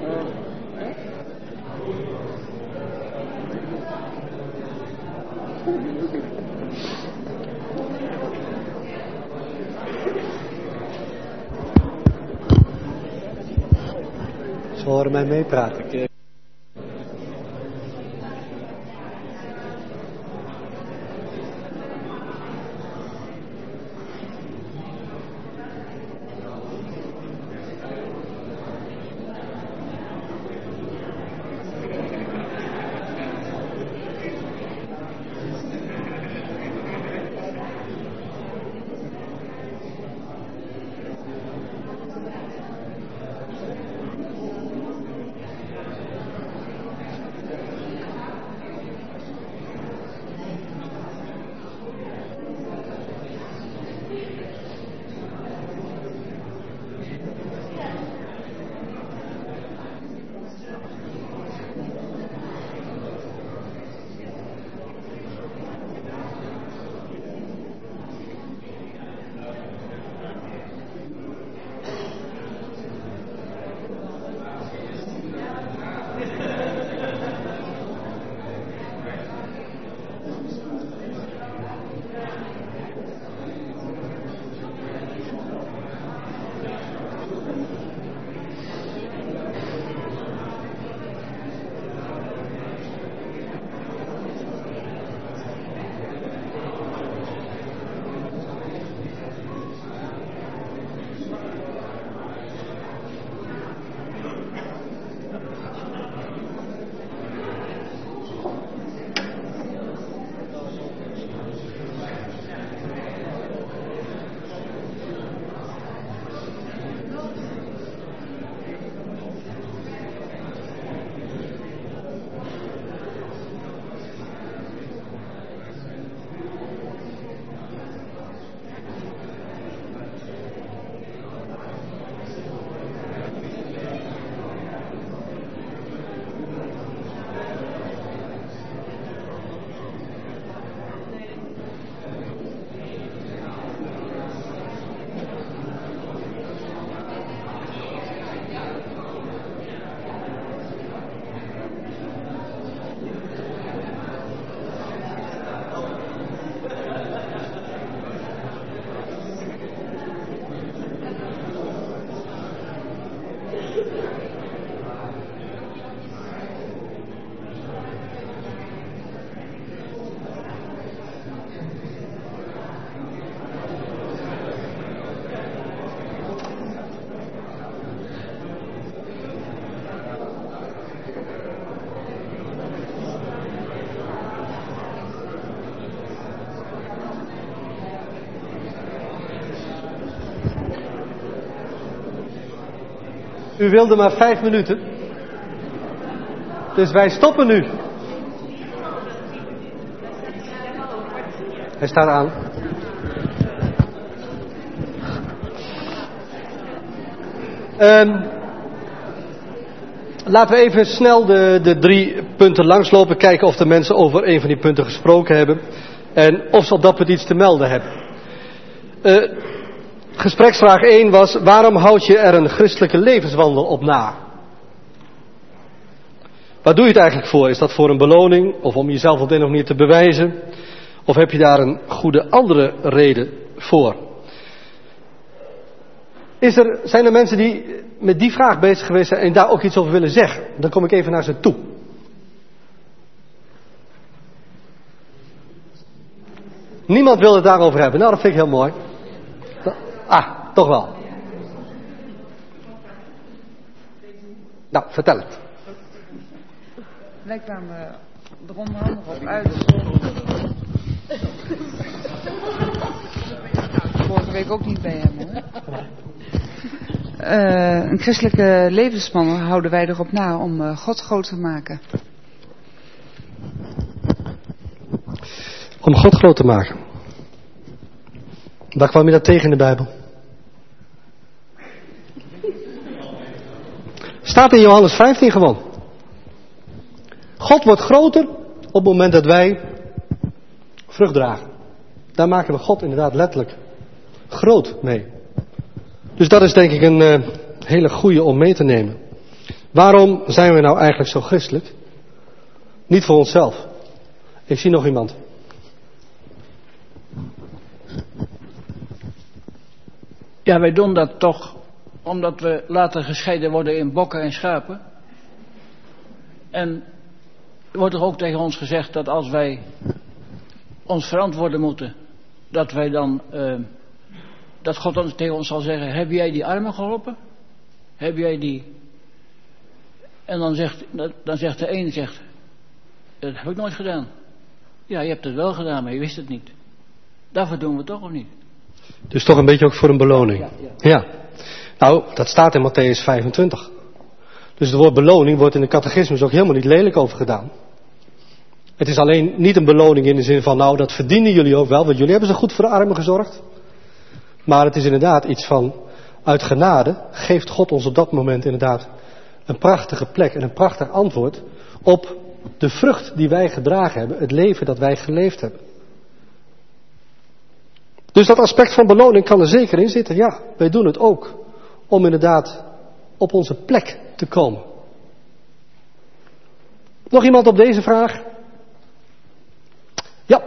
Ze horen mij meepraten. U wilde maar 5 minuten. Dus wij stoppen nu. Hij staat aan. Laten we even snel de 3 punten langslopen. Kijken of de mensen over een van die punten gesproken hebben. En of ze op dat punt iets te melden hebben. Gespreksvraag 1 was: waarom houd je er een christelijke levenswandel op na? Waar doe je het eigenlijk voor? Is dat voor een beloning? Of om jezelf op de een of andere manier te bewijzen? Of heb je daar een goede andere reden voor? Zijn er mensen die met die vraag bezig geweest zijn en daar ook iets over willen zeggen? Dan kom ik even naar ze toe. Niemand wil het daarover hebben. Nou, dat vind ik heel mooi. Toch wel. Nou, vertel het.
Wij kwamen er onder andere op uit. Vorige week ook niet bij hem, hoor. Een christelijke levensman houden wij erop na om God groot te maken.
Om God groot te maken. Waar kwam je dat tegen in de Bijbel? Staat in Johannes 15 gewoon. God wordt groter op het moment dat wij vrucht dragen. Daar maken we God inderdaad letterlijk groot mee. Dus dat is denk ik een hele goede om mee te nemen. Waarom zijn we nou eigenlijk zo christelijk? Niet voor onszelf. Ik zie nog iemand.
Ja, wij doen dat toch omdat we later gescheiden worden in bokken en schapen. En er wordt er ook tegen ons gezegd dat als wij ons verantwoorden moeten, dat wij dan, dat God dan tegen ons zal zeggen, heb jij die armen geholpen? Heb jij die... En dan zegt de een, dat heb ik nooit gedaan. Ja, je hebt het wel gedaan, maar je wist het niet. Daarvoor doen we het toch of niet?
Dus toch een beetje ook voor een beloning. Ja. Nou, dat staat in Matthäus 25. Dus het woord beloning wordt in de catechismus ook helemaal niet lelijk over gedaan. Het is alleen niet een beloning in de zin van, nou, dat verdienen jullie ook wel, want jullie hebben zo goed voor de armen gezorgd. Maar het is inderdaad iets van, uit genade geeft God ons op dat moment inderdaad een prachtige plek en een prachtig antwoord op de vrucht die wij gedragen hebben, het leven dat wij geleefd hebben. Dus dat aspect van beloning kan er zeker in zitten. Ja, wij doen het ook om inderdaad op onze plek te komen. Nog iemand op deze vraag? Ja.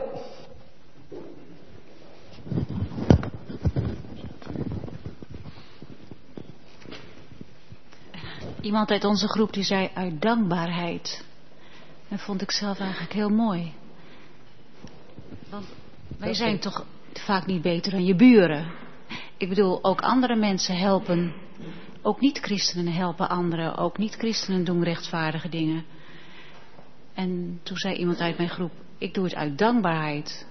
Iemand uit onze groep die zei uit dankbaarheid. Dat vond ik zelf eigenlijk heel mooi. Want wij zijn toch vaak niet beter dan je buren. Ik bedoel, ook andere mensen helpen. Ook niet-christenen helpen anderen. Ook niet-christenen doen rechtvaardige dingen. En toen zei iemand uit mijn groep, ik doe het uit dankbaarheid.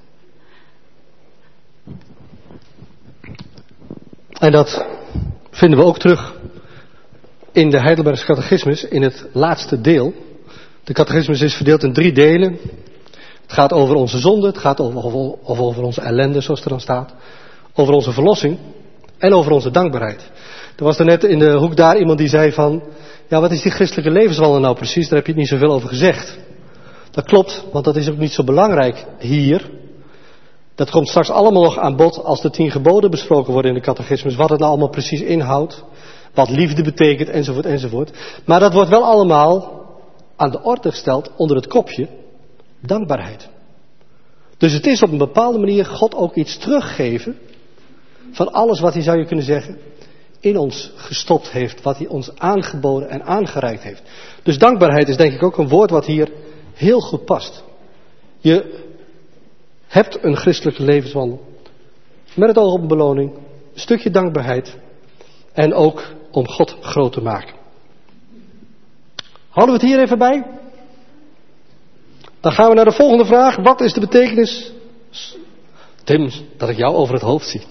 En dat vinden we ook terug in de Heidelbergse catechismus, in het laatste deel. De catechismus is verdeeld in 3 delen. Het gaat over onze zonde, het gaat over onze ellende, zoals er dan staat. Over onze verlossing en over onze dankbaarheid. Er was er net in de hoek daar iemand die zei van, ja, wat is die christelijke levenswandel nou precies? Daar heb je het niet zoveel over gezegd. Dat klopt, want dat is ook niet zo belangrijk hier. Dat komt straks allemaal nog aan bod als de 10 geboden besproken worden in de catechismus. Wat het nou allemaal precies inhoudt. Wat liefde betekent, enzovoort, enzovoort. Maar dat wordt wel allemaal aan de orde gesteld onder het kopje dankbaarheid. Dus het is op een bepaalde manier God ook iets teruggeven van alles wat hij, zou je kunnen zeggen, in ons gestopt heeft. Wat hij ons aangeboden en aangereikt heeft. Dus dankbaarheid is denk ik ook een woord wat hier heel goed past. Je hebt een christelijke levenswandel. Met het oog op een beloning. Een stukje dankbaarheid. En ook om God groot te maken. Houden we het hier even bij? Dan gaan we naar de volgende vraag. Wat is de betekenis? Tim, dat ik jou over het hoofd zie.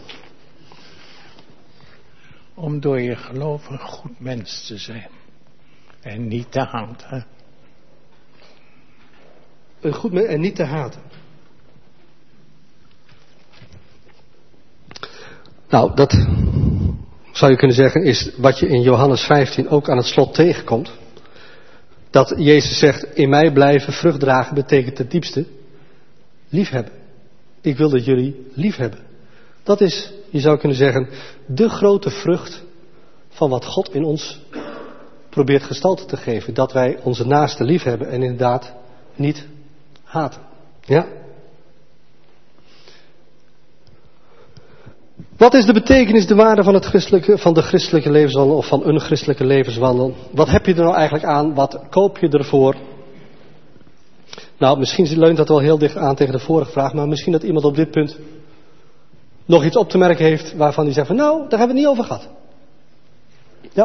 Om door je geloof een goed mens te zijn. En niet te haten.
Een goed mens en niet te haten. Nou, dat zou je kunnen zeggen is wat je in Johannes 15 ook aan het slot tegenkomt. Dat Jezus zegt, in mij blijven, vrucht dragen, betekent het diepste liefhebben. Ik wil dat jullie liefhebben. Dat is, je zou kunnen zeggen, de grote vrucht van wat God in ons probeert gestalte te geven. Dat wij onze naaste liefhebben en inderdaad niet haten. Ja? Wat is de betekenis, de waarde van de christelijke levenswandel of van een christelijke levenswandel? Wat heb je er nou eigenlijk aan? Wat koop je ervoor? Nou, misschien leunt dat wel heel dicht aan tegen de vorige vraag, maar misschien dat iemand op dit punt nog iets op te merken heeft waarvan hij zegt van nou, daar hebben we het niet over gehad. Ja.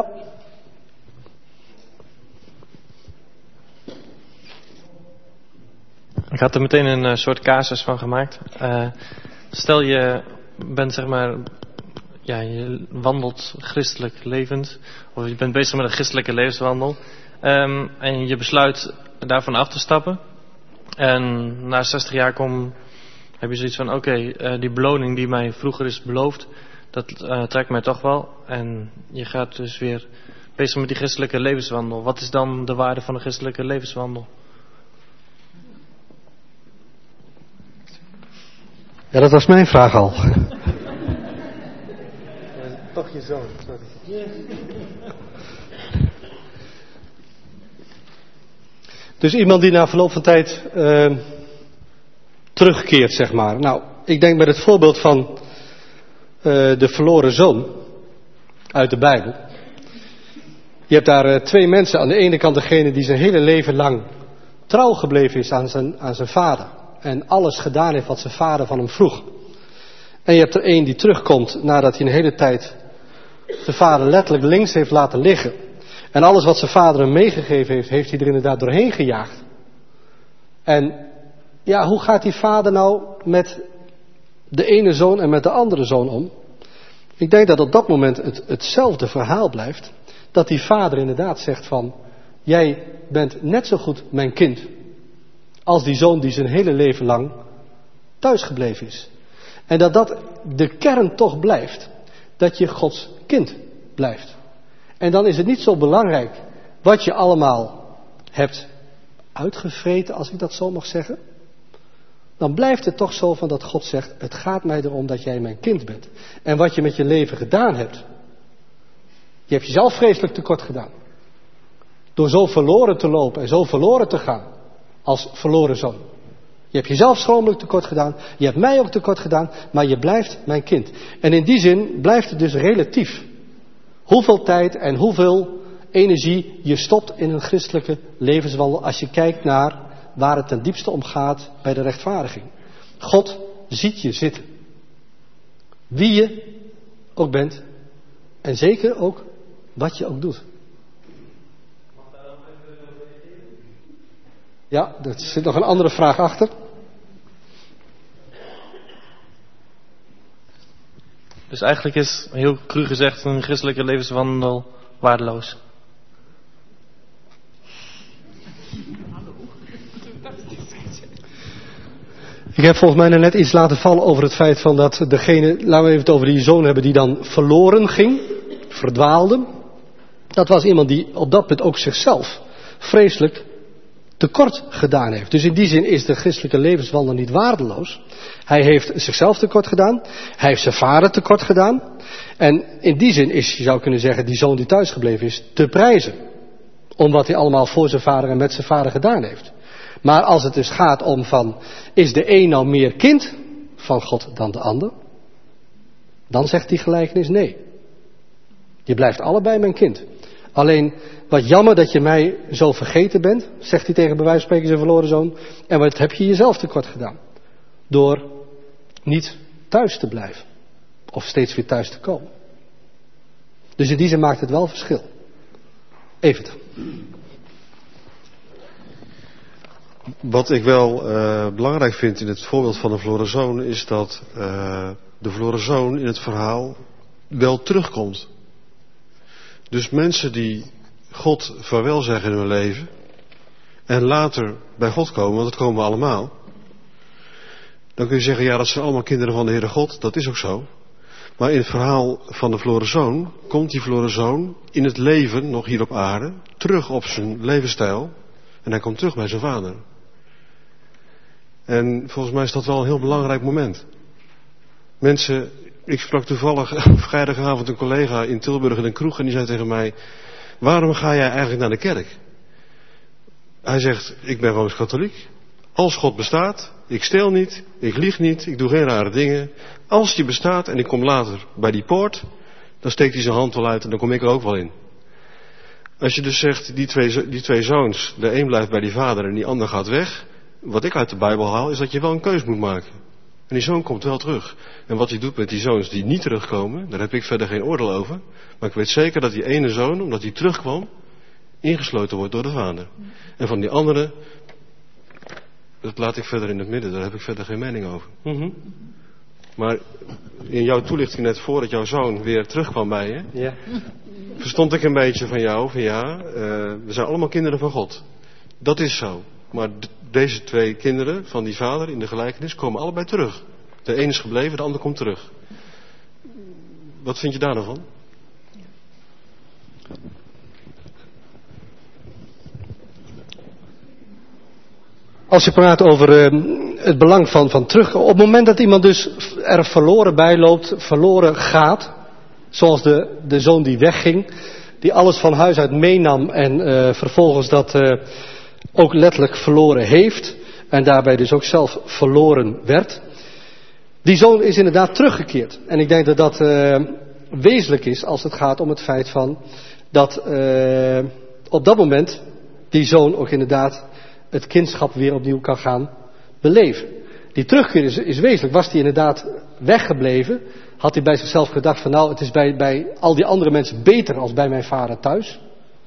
Ik had er meteen een soort casus van gemaakt. Stel je bent zeg maar, ja, je wandelt christelijk levend, of je bent bezig met een christelijke levenswandel, en je besluit daarvan af te stappen. En na 60 jaar heb je zoiets van, oké, die beloning die mij vroeger is beloofd, dat trekt mij toch wel. En je gaat dus weer bezig met die christelijke levenswandel. Wat is dan de waarde van een christelijke levenswandel?
Ja, dat was mijn vraag al. Toch je zoon, sorry. Dus iemand die na verloop van tijd terugkeert, zeg maar. Nou, ik denk met het voorbeeld van de verloren zoon uit de Bijbel. Je hebt daar twee mensen. Aan de ene kant degene die zijn hele leven lang trouw gebleven is aan zijn vader. En alles gedaan heeft wat zijn vader van hem vroeg. En je hebt er één die terugkomt nadat hij een hele tijd zijn vader letterlijk links heeft laten liggen. En alles wat zijn vader hem meegegeven heeft, heeft hij er inderdaad doorheen gejaagd. En ja, hoe gaat die vader nou met de ene zoon en met de andere zoon om? Ik denk dat op dat moment hetzelfde verhaal blijft. Dat die vader inderdaad zegt van, jij bent net zo goed mijn kind als die zoon die zijn hele leven lang thuisgebleven is. En dat de kern toch blijft. Dat je Gods kind blijft. En dan is het niet zo belangrijk wat je allemaal hebt uitgevreten, als ik dat zo mag zeggen. Dan blijft het toch zo van dat God zegt, het gaat mij erom dat jij mijn kind bent. En wat je met je leven gedaan hebt. Je hebt jezelf vreselijk tekort gedaan. Door zo verloren te lopen en zo verloren te gaan als verloren zoon. Je hebt jezelf schromelijk tekort gedaan. Je hebt mij ook tekort gedaan. Maar je blijft mijn kind. En in die zin blijft het dus relatief. Hoeveel tijd en hoeveel energie je stopt in een christelijke levenswandel. Als je kijkt naar waar het ten diepste om gaat bij de rechtvaardiging. God ziet je zitten. Wie je ook bent. En zeker ook wat je ook doet. Ja, er zit nog een andere vraag achter.
Dus eigenlijk is, heel cru gezegd, een christelijke levenswandel waardeloos.
Ik heb volgens mij net iets laten vallen over het feit van dat degene, laten we even het over die zoon hebben die dan verloren ging, verdwaalde. Dat was iemand die op dat punt ook zichzelf vreselijk tekort gedaan heeft. Dus in die zin is de christelijke levenswandel niet waardeloos. Hij heeft zichzelf tekort gedaan. Hij heeft zijn vader tekort gedaan. En in die zin is, je zou kunnen zeggen, die zoon die thuisgebleven is, te prijzen. Om wat hij allemaal voor zijn vader en met zijn vader gedaan heeft. Maar als het dus gaat om van, is de een nou meer kind van God dan de ander? Dan zegt die gelijkenis nee. Je blijft allebei mijn kind. Alleen, wat jammer dat je mij zo vergeten bent, zegt hij tegen bij wijze van spreken zijn verloren zoon. En wat heb je jezelf tekort gedaan? Door niet thuis te blijven. Of steeds weer thuis te komen. Dus in die zin maakt het wel verschil. Evert.
Wat ik wel belangrijk vind in het voorbeeld van de verloren zoon is dat de verloren zoon in het verhaal wel terugkomt. Dus mensen die God vaarwel zeggen in hun leven en later bij God komen, want dat komen we allemaal. Dan kun je zeggen, ja, dat zijn allemaal kinderen van de Heere God, dat is ook zo. Maar in het verhaal van de verloren zoon komt die verloren zoon in het leven, nog hier op aarde, terug op zijn levensstijl en hij komt terug bij zijn vader. En volgens mij is dat wel een heel belangrijk moment. Mensen, ik sprak toevallig vrijdagavond een collega in Tilburg in een kroeg en die zei tegen mij, waarom ga jij eigenlijk naar de kerk? Hij zegt, ik ben Rooms-Katholiek. Als God bestaat, ik steel niet, ik lieg niet, ik doe geen rare dingen. Als die bestaat en ik kom later bij die poort, dan steekt hij zijn hand wel uit en dan kom ik er ook wel in. Als je dus zegt, die twee zoons, de een blijft bij die vader en die ander gaat weg. Wat ik uit de Bijbel haal, is dat je wel een keus moet maken. En die zoon komt wel terug. En wat hij doet met die zoons die niet terugkomen, daar heb ik verder geen oordeel over. Maar ik weet zeker dat die ene zoon, omdat hij terugkwam, ingesloten wordt door de vader. En van die andere, dat laat ik verder in het midden, daar heb ik verder geen mening over. Maar in jouw toelichting net voordat jouw zoon weer terugkwam bij je,
ja,
verstond ik een beetje van jou, van ja, we zijn allemaal kinderen van God. Dat is zo. Maar deze twee kinderen van die vader in de gelijkenis komen allebei terug. De een is gebleven, de ander komt terug. Wat vind je daar nou van?
Als je praat over het belang van terug. Op het moment dat iemand dus er verloren bij loopt, verloren gaat. Zoals de zoon die wegging. Die alles van huis uit meenam en vervolgens dat ook letterlijk verloren heeft en daarbij dus ook zelf verloren werd. Die zoon is inderdaad teruggekeerd. En ik denk dat dat wezenlijk is als het gaat om het feit van dat op dat moment die zoon ook inderdaad het kindschap weer opnieuw kan gaan beleven. Die terugkeer is wezenlijk. Was hij inderdaad weggebleven, had hij bij zichzelf gedacht van nou, het is bij al die andere mensen beter als bij mijn vader thuis.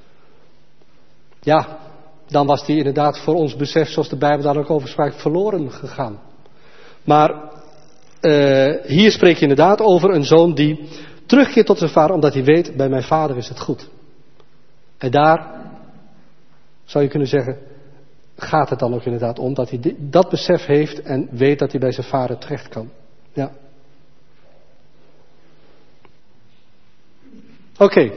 Ja, dan was hij inderdaad voor ons besef, zoals de Bijbel daar ook over sprak, verloren gegaan. Maar hier spreek je inderdaad over een zoon die terugkeert tot zijn vader, omdat hij weet, bij mijn vader is het goed. En daar zou je kunnen zeggen, gaat het dan ook inderdaad om, dat hij dat besef heeft en weet dat hij bij zijn vader terecht kan. Ja. Oké.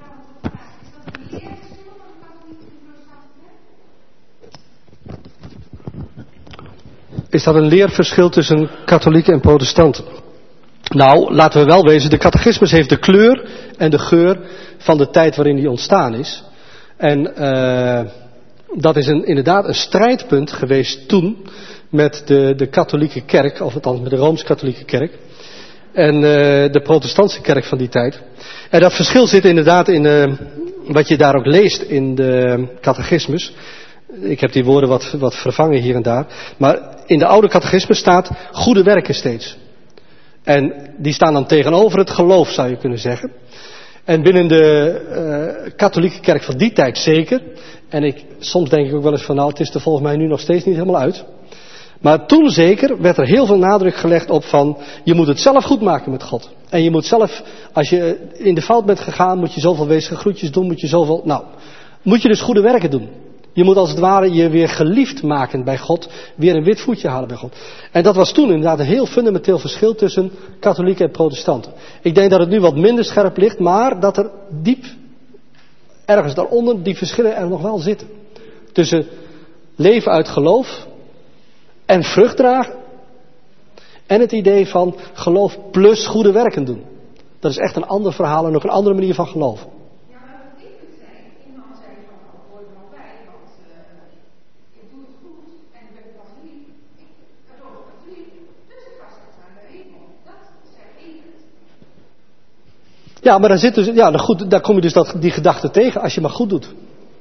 Is dat een leerverschil tussen katholieken en protestanten? Nou, laten we wel wezen, de catechismus heeft de kleur en de geur van de tijd waarin die ontstaan is. En dat is inderdaad een strijdpunt geweest toen met de katholieke kerk, of althans met de Rooms-katholieke kerk. En de protestantse kerk van die tijd. En dat verschil zit inderdaad in wat je daar ook leest in de catechismus. Ik heb die woorden wat vervangen hier en daar. Maar in de oude catechismus staat goede werken steeds. En die staan dan tegenover het geloof, zou je kunnen zeggen. En binnen de katholieke kerk van die tijd zeker. En soms denk ik ook wel eens van nou, het is er volgens mij nu nog steeds niet helemaal uit. Maar toen zeker werd er heel veel nadruk gelegd op van, je moet het zelf goed maken met God. En je moet zelf, als je in de fout bent gegaan, moet je zoveel wezenlijke groetjes doen, moet je dus goede werken doen. Je moet als het ware je weer geliefd maken bij God, weer een wit voetje halen bij God. En dat was toen inderdaad een heel fundamenteel verschil tussen katholieken en protestanten. Ik denk dat het nu wat minder scherp ligt, maar dat er diep, ergens daaronder, die verschillen er nog wel zitten. Tussen leven uit geloof en vrucht dragen. En het idee van geloof plus goede werken doen. Dat is echt een ander verhaal en ook een andere manier van geloven.
Ja, maar wat ik moet zijn, iemand zei van, hoor er nog bij, want ik doe het goed en ik ben katholiek. Ik ben ook katholiek, dus ik was het aan de hemel. Dat zei Evert.
Ja, maar daar zit dus, ja, goed, daar kom je dus die gedachte tegen als je maar goed doet.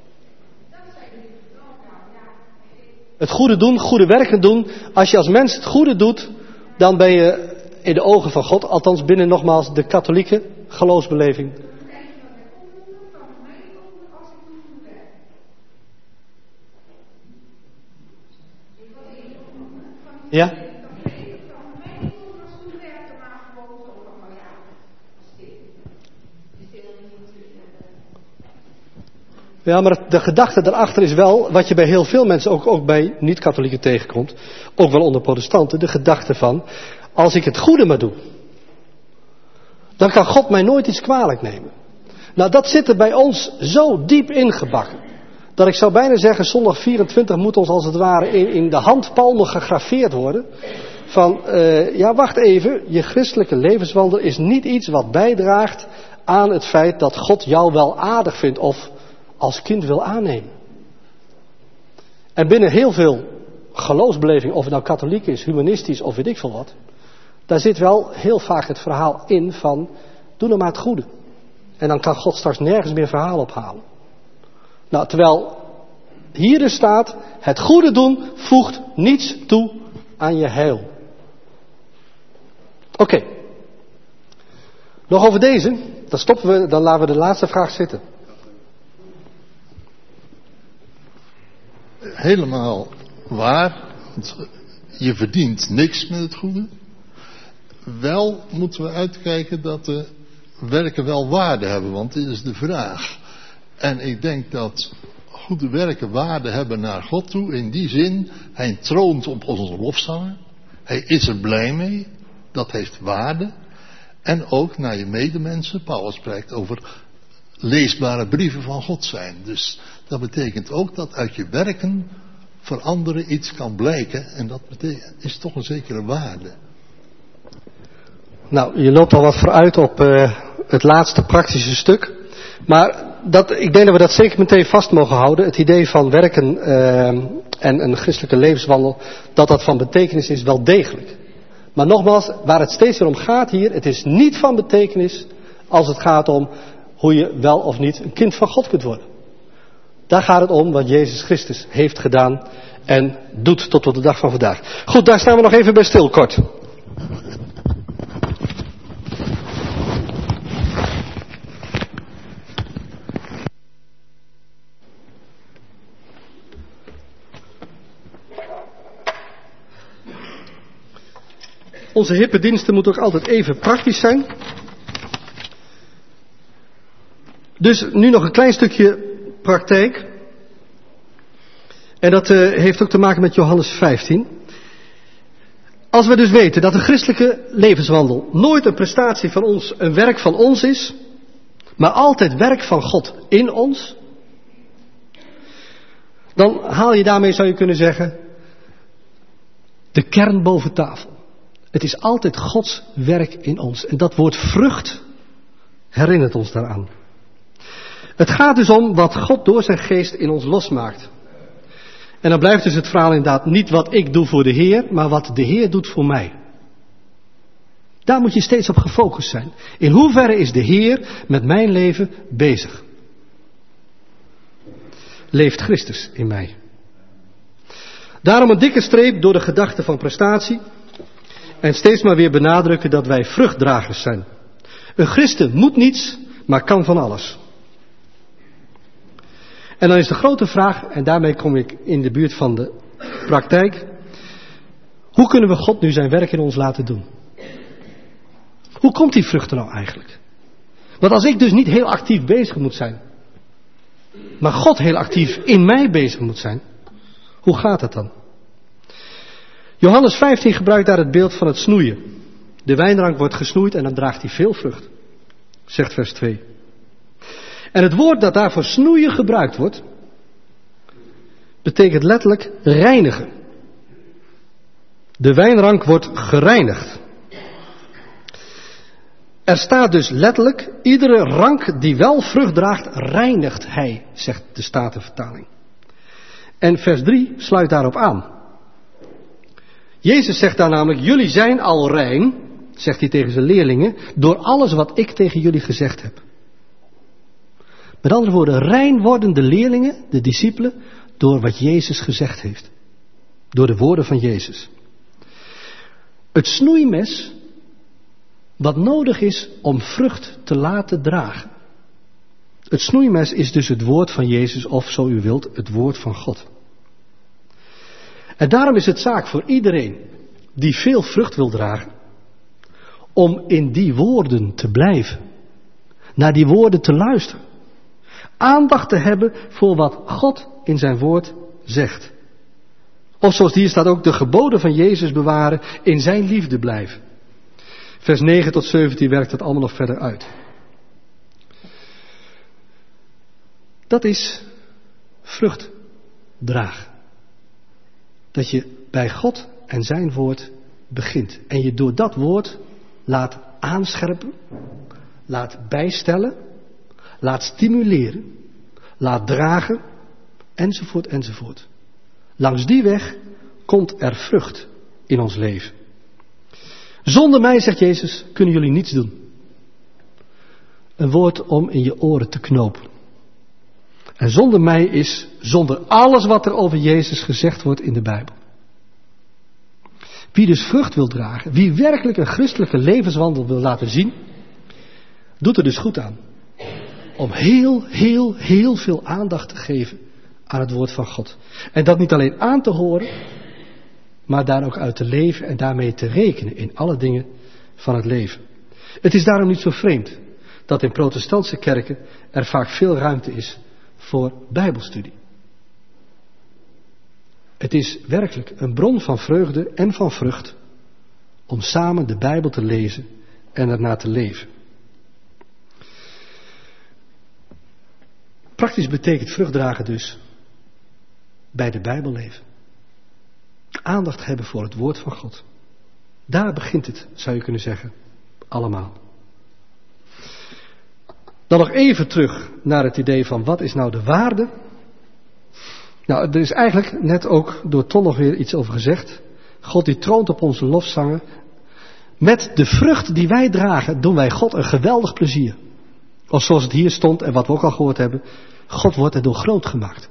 Het goede doen, goede werken doen. Als je als mens het goede doet, dan ben je in de ogen van God, althans binnen nogmaals de katholieke geloofsbeleving. Ja? Ja, maar de gedachte daarachter is wel, wat je bij heel veel mensen, ook bij niet-katholieken tegenkomt, ook wel onder protestanten, de gedachte van, als ik het goede maar doe, dan kan God mij nooit iets kwalijk nemen. Nou, dat zit er bij ons zo diep ingebakken, dat ik zou bijna zeggen, zondag 24 moet ons als het ware in de handpalmen gegraveerd worden, van, ja wacht even, je christelijke levenswandel is niet iets wat bijdraagt aan het feit dat God jou wel aardig vindt of als kind wil aannemen. En binnen heel veel geloofsbeleving, of het nou katholiek is, humanistisch of weet ik veel wat, daar zit wel heel vaak het verhaal in van, doe nou maar het goede. En dan kan God straks nergens meer verhaal ophalen. Nou, terwijl hier dus staat, het goede doen voegt niets toe aan je heil. Oké. Nog over deze, dan stoppen we, dan laten we de laatste vraag zitten.
Helemaal waar. Je verdient niks met het goede. Wel moeten we uitkijken dat de werken wel waarde hebben, want dit is de vraag. En ik denk dat goede werken waarde hebben naar God toe. In die zin, hij troont op onze lofzangen. Hij is er blij mee. Dat heeft waarde. En ook naar je medemensen. Paulus spreekt over leesbare brieven van God zijn. Dus dat betekent ook dat uit je werken voor anderen iets kan blijken. En dat is toch een zekere waarde.
Nou, je loopt al wat vooruit op het laatste praktische stuk. Maar ik denk dat we dat zeker meteen vast mogen houden. Het idee van werken en een christelijke levenswandel, dat van betekenis is, wel degelijk. Maar nogmaals, waar het steeds weer om gaat hier, het is niet van betekenis als het gaat om hoe je wel of niet een kind van God kunt worden. Daar gaat het om wat Jezus Christus heeft gedaan en doet tot op de dag van vandaag. Goed, daar staan we nog even bij stil, kort. Onze hippe diensten moeten ook altijd even praktisch zijn. Dus nu nog een klein stukje praktijk. En dat heeft ook te maken met Johannes 15. Als we dus weten dat de christelijke levenswandel nooit een prestatie van ons, een werk van ons is, maar altijd werk van God in ons, dan haal je daarmee, zou je kunnen zeggen, de kern boven tafel. Het is altijd Gods werk in ons. En dat woord vrucht herinnert ons daaraan. Het gaat dus om wat God door zijn geest in ons losmaakt. En dan blijft dus het verhaal inderdaad niet wat ik doe voor de Heer, maar wat de Heer doet voor mij. Daar moet je steeds op gefocust zijn. In hoeverre is de Heer met mijn leven bezig? Leeft Christus in mij? Daarom een dikke streep door de gedachte van prestatie. En steeds maar weer benadrukken dat wij vruchtdragers zijn. Een christen moet niets, maar kan van alles. En dan is de grote vraag, en daarmee kom ik in de buurt van de praktijk. Hoe kunnen we God nu zijn werk in ons laten doen? Hoe komt die vrucht er nou eigenlijk? Want als ik dus niet heel actief bezig moet zijn, maar God heel actief in mij bezig moet zijn, hoe gaat het dan? Johannes 15 gebruikt daar het beeld van het snoeien. De wijnrank wordt gesnoeid en dan draagt hij veel vrucht, zegt vers 2. En het woord dat daar voor snoeien gebruikt wordt, betekent letterlijk reinigen. De wijnrank wordt gereinigd. Er staat dus letterlijk, iedere rank die wel vrucht draagt, reinigt hij, zegt de Statenvertaling. En vers 3 sluit daarop aan. Jezus zegt daar namelijk, jullie zijn al rein, zegt hij tegen zijn leerlingen, door alles wat ik tegen jullie gezegd heb. Met andere woorden, rein worden de leerlingen, de discipelen, door wat Jezus gezegd heeft. Door de woorden van Jezus. Het snoeimes, wat nodig is om vrucht te laten dragen. Het snoeimes is dus het woord van Jezus, of zo u wilt, het woord van God. En daarom is het zaak voor iedereen die veel vrucht wil dragen, om in die woorden te blijven. Naar die woorden te luisteren. Aandacht te hebben voor wat God in zijn woord zegt. Of zoals hier staat ook, de geboden van Jezus bewaren, in zijn liefde blijven. Vers 9 tot 17 werkt het allemaal nog verder uit. Dat is vrucht dragen. Dat je bij God en zijn woord begint. En je door dat woord laat aanscherpen, laat bijstellen, laat stimuleren, laat dragen, enzovoort, enzovoort. Langs die weg komt er vrucht in ons leven. Zonder mij, zegt Jezus, kunnen jullie niets doen. Een woord om in je oren te knopen. En zonder mij is zonder alles wat er over Jezus gezegd wordt in de Bijbel. Wie dus vrucht wil dragen, wie werkelijk een christelijke levenswandel wil laten zien, doet er dus goed aan. Om heel veel aandacht te geven aan het woord van God. En dat niet alleen aan te horen, maar daar ook uit te leven en daarmee te rekenen in alle dingen van het leven. Het is daarom niet zo vreemd dat in protestantse kerken er vaak veel ruimte is voor bijbelstudie. Het is werkelijk een bron van vreugde en van vrucht om samen de Bijbel te lezen en ernaar te leven. Praktisch betekent vruchtdragen dus bij de Bijbel leven. Aandacht hebben voor het woord van God. Daar begint het, zou je kunnen zeggen, allemaal. Dan nog even terug naar het idee van wat is nou de waarde? Nou, er is eigenlijk net ook door Ton nog weer iets over gezegd. God die troont op onze lofzangen. Met de vrucht die wij dragen doen wij God een geweldig plezier. Of zoals het hier stond en wat we ook al gehoord hebben. God wordt erdoor groot gemaakt.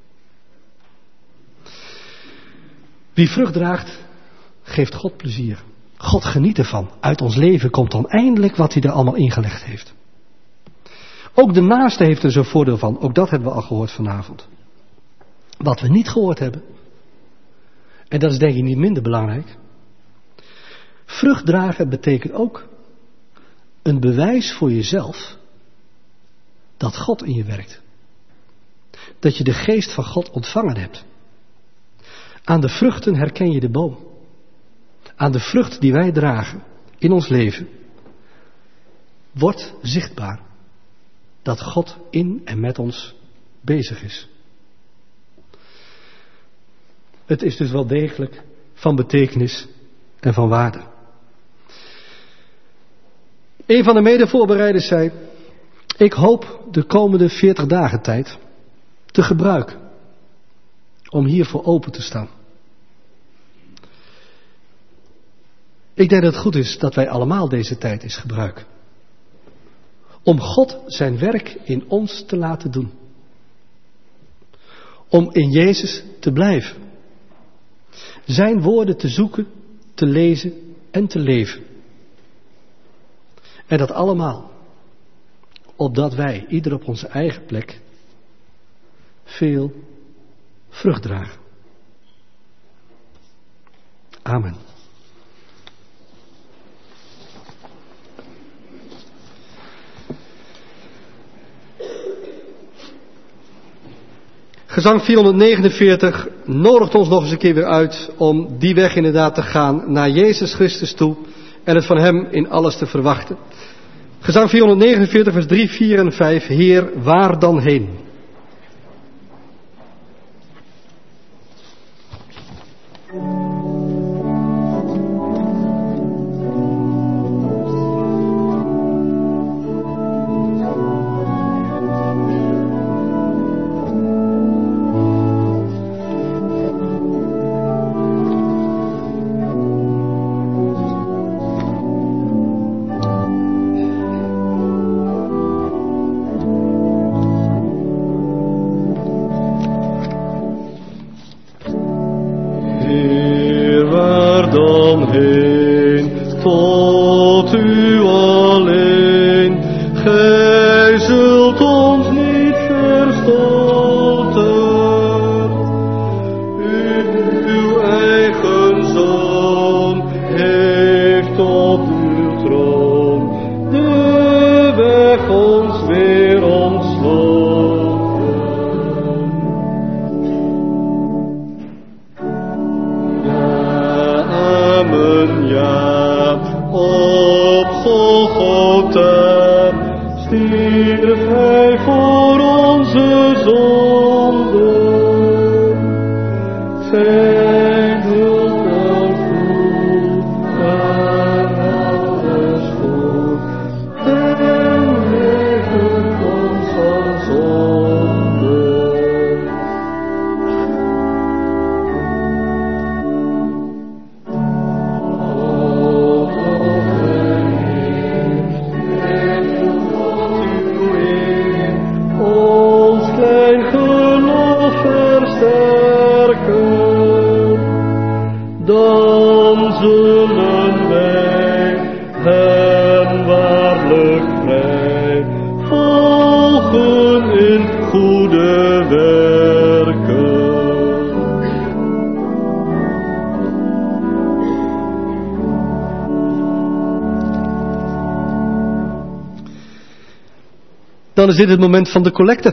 Wie vrucht draagt, geeft God plezier. God geniet ervan. Uit ons leven komt dan eindelijk wat hij er allemaal ingelegd heeft. Ook de naaste heeft er zo'n voordeel van. Ook dat hebben we al gehoord vanavond. Wat we niet gehoord hebben. En dat is denk ik niet minder belangrijk. Vrucht dragen betekent ook een bewijs voor jezelf dat God in je werkt. Dat je de geest van God ontvangen hebt. Aan de vruchten herken je de boom. Aan de vrucht die wij dragen in ons leven wordt zichtbaar dat God in en met ons bezig is. Het is dus wel degelijk van betekenis en van waarde. Een van de medevoorbereiders zei: ik hoop de komende 40 dagen tijd te gebruiken om hiervoor open te staan. Ik denk dat het goed is dat wij allemaal deze tijd eens gebruiken. Om God zijn werk in ons te laten doen. Om in Jezus te blijven. Zijn woorden te zoeken, te lezen en te leven. En dat allemaal, opdat wij, ieder op onze eigen plek, veel vrucht dragen. Amen. Gezang 449 nodigt ons nog eens een keer weer uit om die weg inderdaad te gaan naar Jezus Christus toe en het van Hem in alles te verwachten. Gezang 449 vers 3, 4 en 5. Heer, waar dan heen? Dan is dit het moment van de collecte.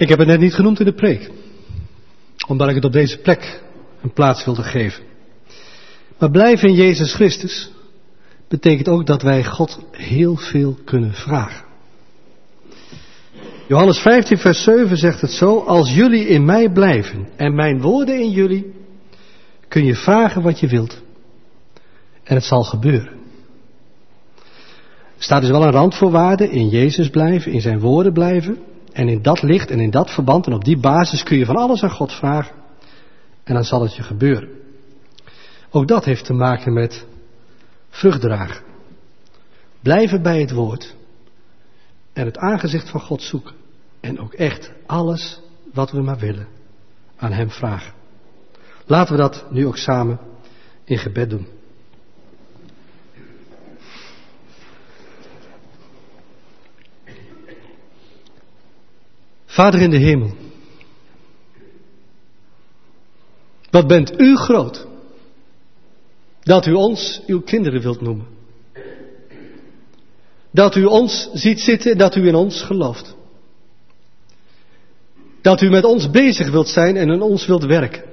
Ik heb het net niet genoemd in de preek, omdat ik het op deze plek een plaats wilde geven. Maar blijven in Jezus Christus betekent ook dat wij God heel veel kunnen vragen. Johannes 15 vers 7 zegt het zo: als jullie in mij blijven en mijn woorden in jullie, kun je vragen wat je wilt. En het zal gebeuren. Er staat dus wel een randvoorwaarde: in Jezus blijven, in zijn woorden blijven. En in dat licht en in dat verband en op die basis kun je van alles aan God vragen. En dan zal het je gebeuren. Ook dat heeft te maken met vrucht dragen. Blijven bij het woord. En het aangezicht van God zoeken. En ook echt alles wat we maar willen aan hem vragen. Laten we dat nu ook samen in gebed doen. Vader in de hemel, wat bent u groot, dat u ons uw kinderen wilt noemen. Dat u ons ziet zitten, dat u in ons gelooft. Dat u met ons bezig wilt zijn en in ons wilt werken.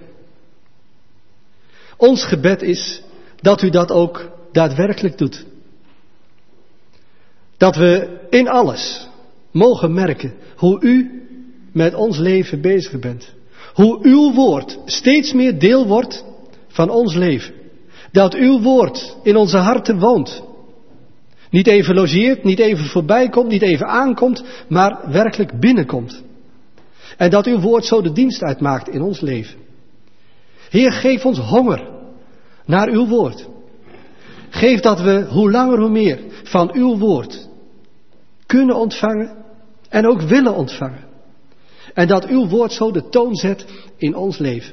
Ons gebed is dat u dat ook daadwerkelijk doet. Dat we in alles mogen merken hoe u met ons leven bezig bent. Hoe uw woord steeds meer deel wordt van ons leven. Dat uw woord in onze harten woont. Niet even logeert, niet even voorbij komt, niet even aankomt, maar werkelijk binnenkomt. En dat uw woord zo de dienst uitmaakt in ons leven. Heer, geef ons honger naar uw woord. Geef dat we hoe langer hoe meer van uw woord kunnen ontvangen en ook willen ontvangen. En dat uw woord zo de toon zet in ons leven.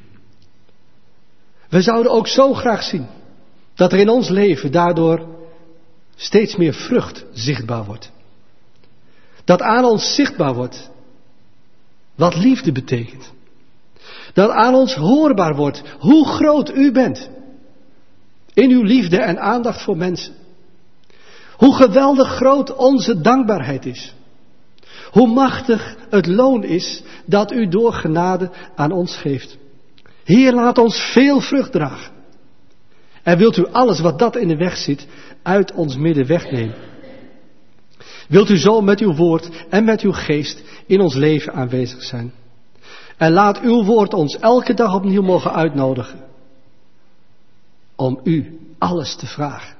We zouden ook zo graag zien dat er in ons leven daardoor steeds meer vrucht zichtbaar wordt. Dat aan ons zichtbaar wordt wat liefde betekent. Dat aan ons hoorbaar wordt hoe groot u bent. In uw liefde en aandacht voor mensen. Hoe geweldig groot onze dankbaarheid is. Hoe machtig het loon is dat u door genade aan ons geeft. Heer, laat ons veel vrucht dragen. En wilt u alles wat dat in de weg zit uit ons midden wegnemen. Wilt u zo met uw woord en met uw geest in ons leven aanwezig zijn. En laat uw woord ons elke dag opnieuw mogen uitnodigen. Om u alles te vragen.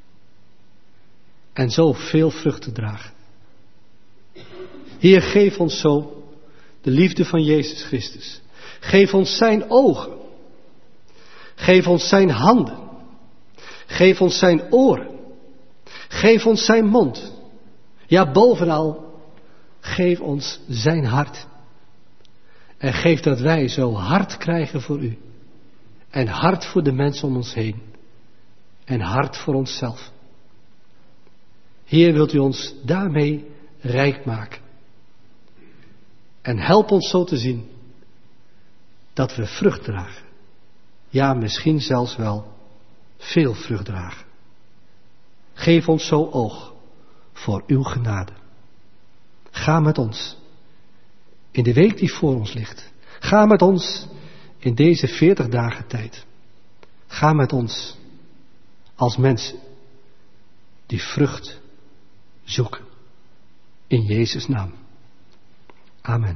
En zo veel vrucht te dragen. Heer, geef ons zo de liefde van Jezus Christus. Geef ons zijn ogen. Geef ons zijn handen. Geef ons zijn oren. Geef ons zijn mond. Ja, bovenal, geef ons zijn hart. En geef dat wij zo hart krijgen voor u. En hart voor de mensen om ons heen. En hart voor onszelf. Heer, wilt u ons daarmee rijk maken. En help ons zo te zien dat we vrucht dragen. Ja, misschien zelfs wel veel vrucht dragen. Geef ons zo oog voor uw genade. Ga met ons in de week die voor ons ligt. Ga met ons in deze 40 dagen tijd. Ga met ons als mensen die vrucht zoeken. In Jezus' naam. Amen.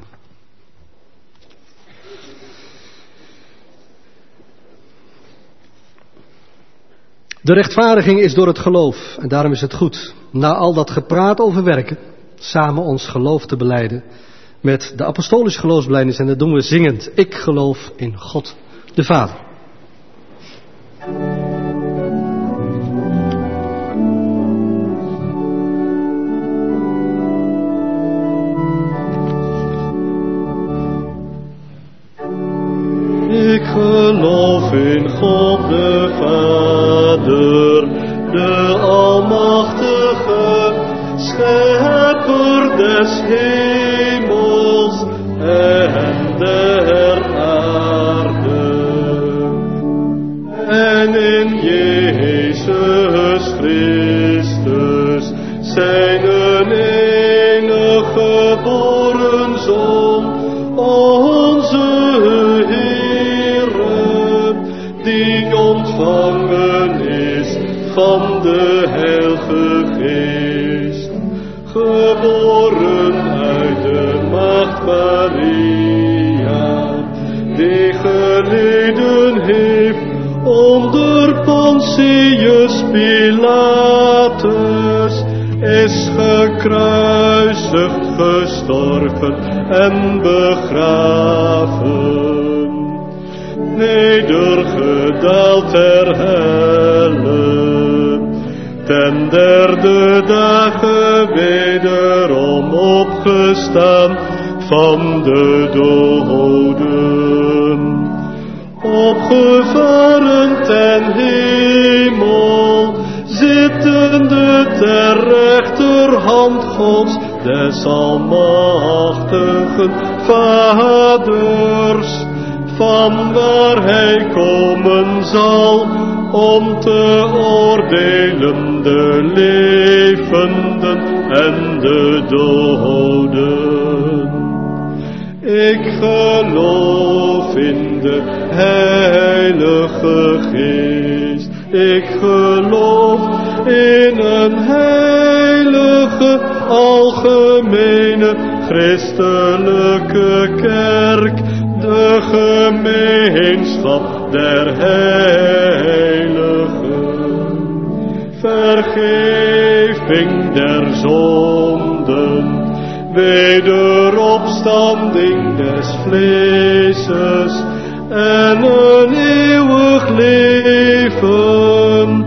De rechtvaardiging is door het geloof. En daarom is het goed, na al dat gepraat over werken, samen ons geloof te belijden met de apostolische geloofsbelijdenis. En dat doen we zingend. Ik geloof in God de Vader.
Ik geloof in God de Vader, de Almachtige, Schepper des hemels en der aarde. En in Jezus Christus, zijn enige geboren Zoon, van de Heilige Geest, geboren uit de maagd Maria, die geleden heeft onder Pontius Pilatus, is gekruisigd, gestorven en begraven, nedergedaald ter helle, ten derde dagen wederom opgestaan van de doden, opgevaren ten hemel, zittende ter rechterhand Gods, des almachtigen Vaders, van waar hij komen zal om te oordelen de levenden en de doden. Ik geloof in de Heilige Geest. Ik geloof in een heilige, algemene, christelijke kerk, de gemeenschap der heiligen, vergeving der zonden, wederopstanding des vleeses en een eeuwig leven.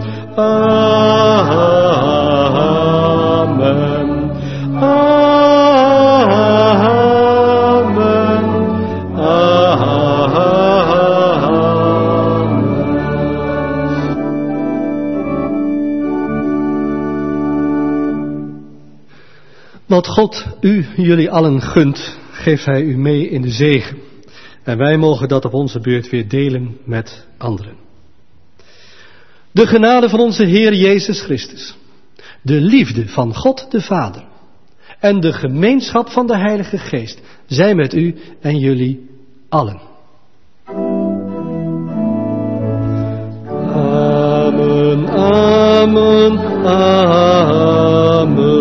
Amen. Amen. Amen.
Wat God jullie allen gunt, geeft hij u mee in de zegen. En wij mogen dat op onze beurt weer delen met anderen. De genade van onze Heer Jezus Christus, de liefde van God de Vader en de gemeenschap van de Heilige Geest zij met u en jullie allen.
Amen, amen, amen.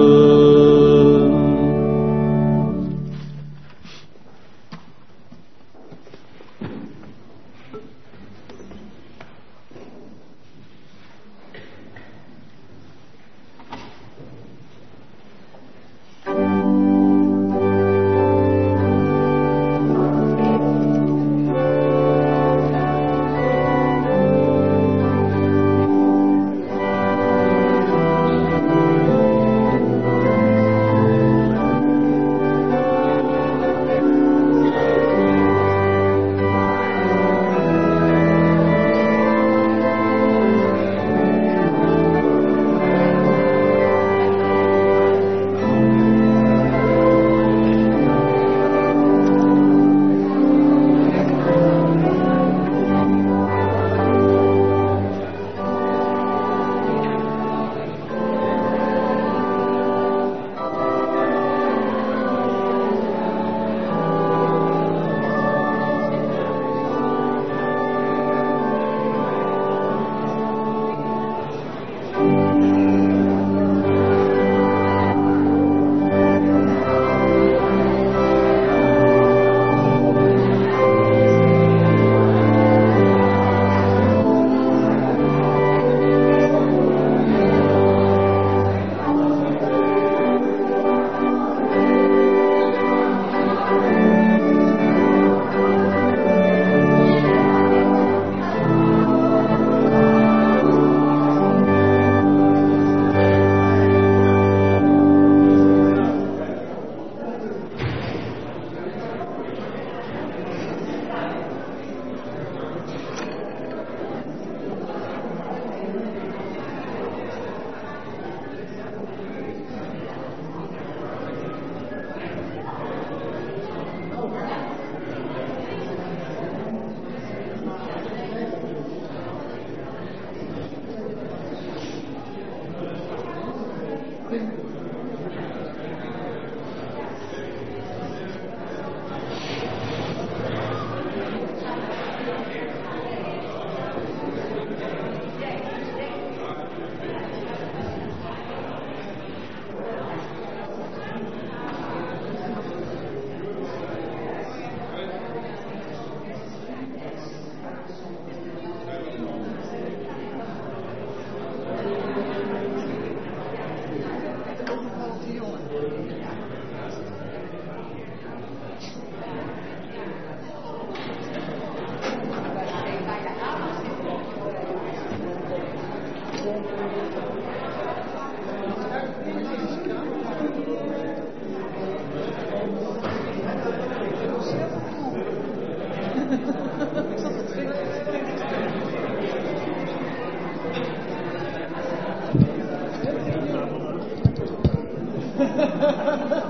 Ha ha ha ha!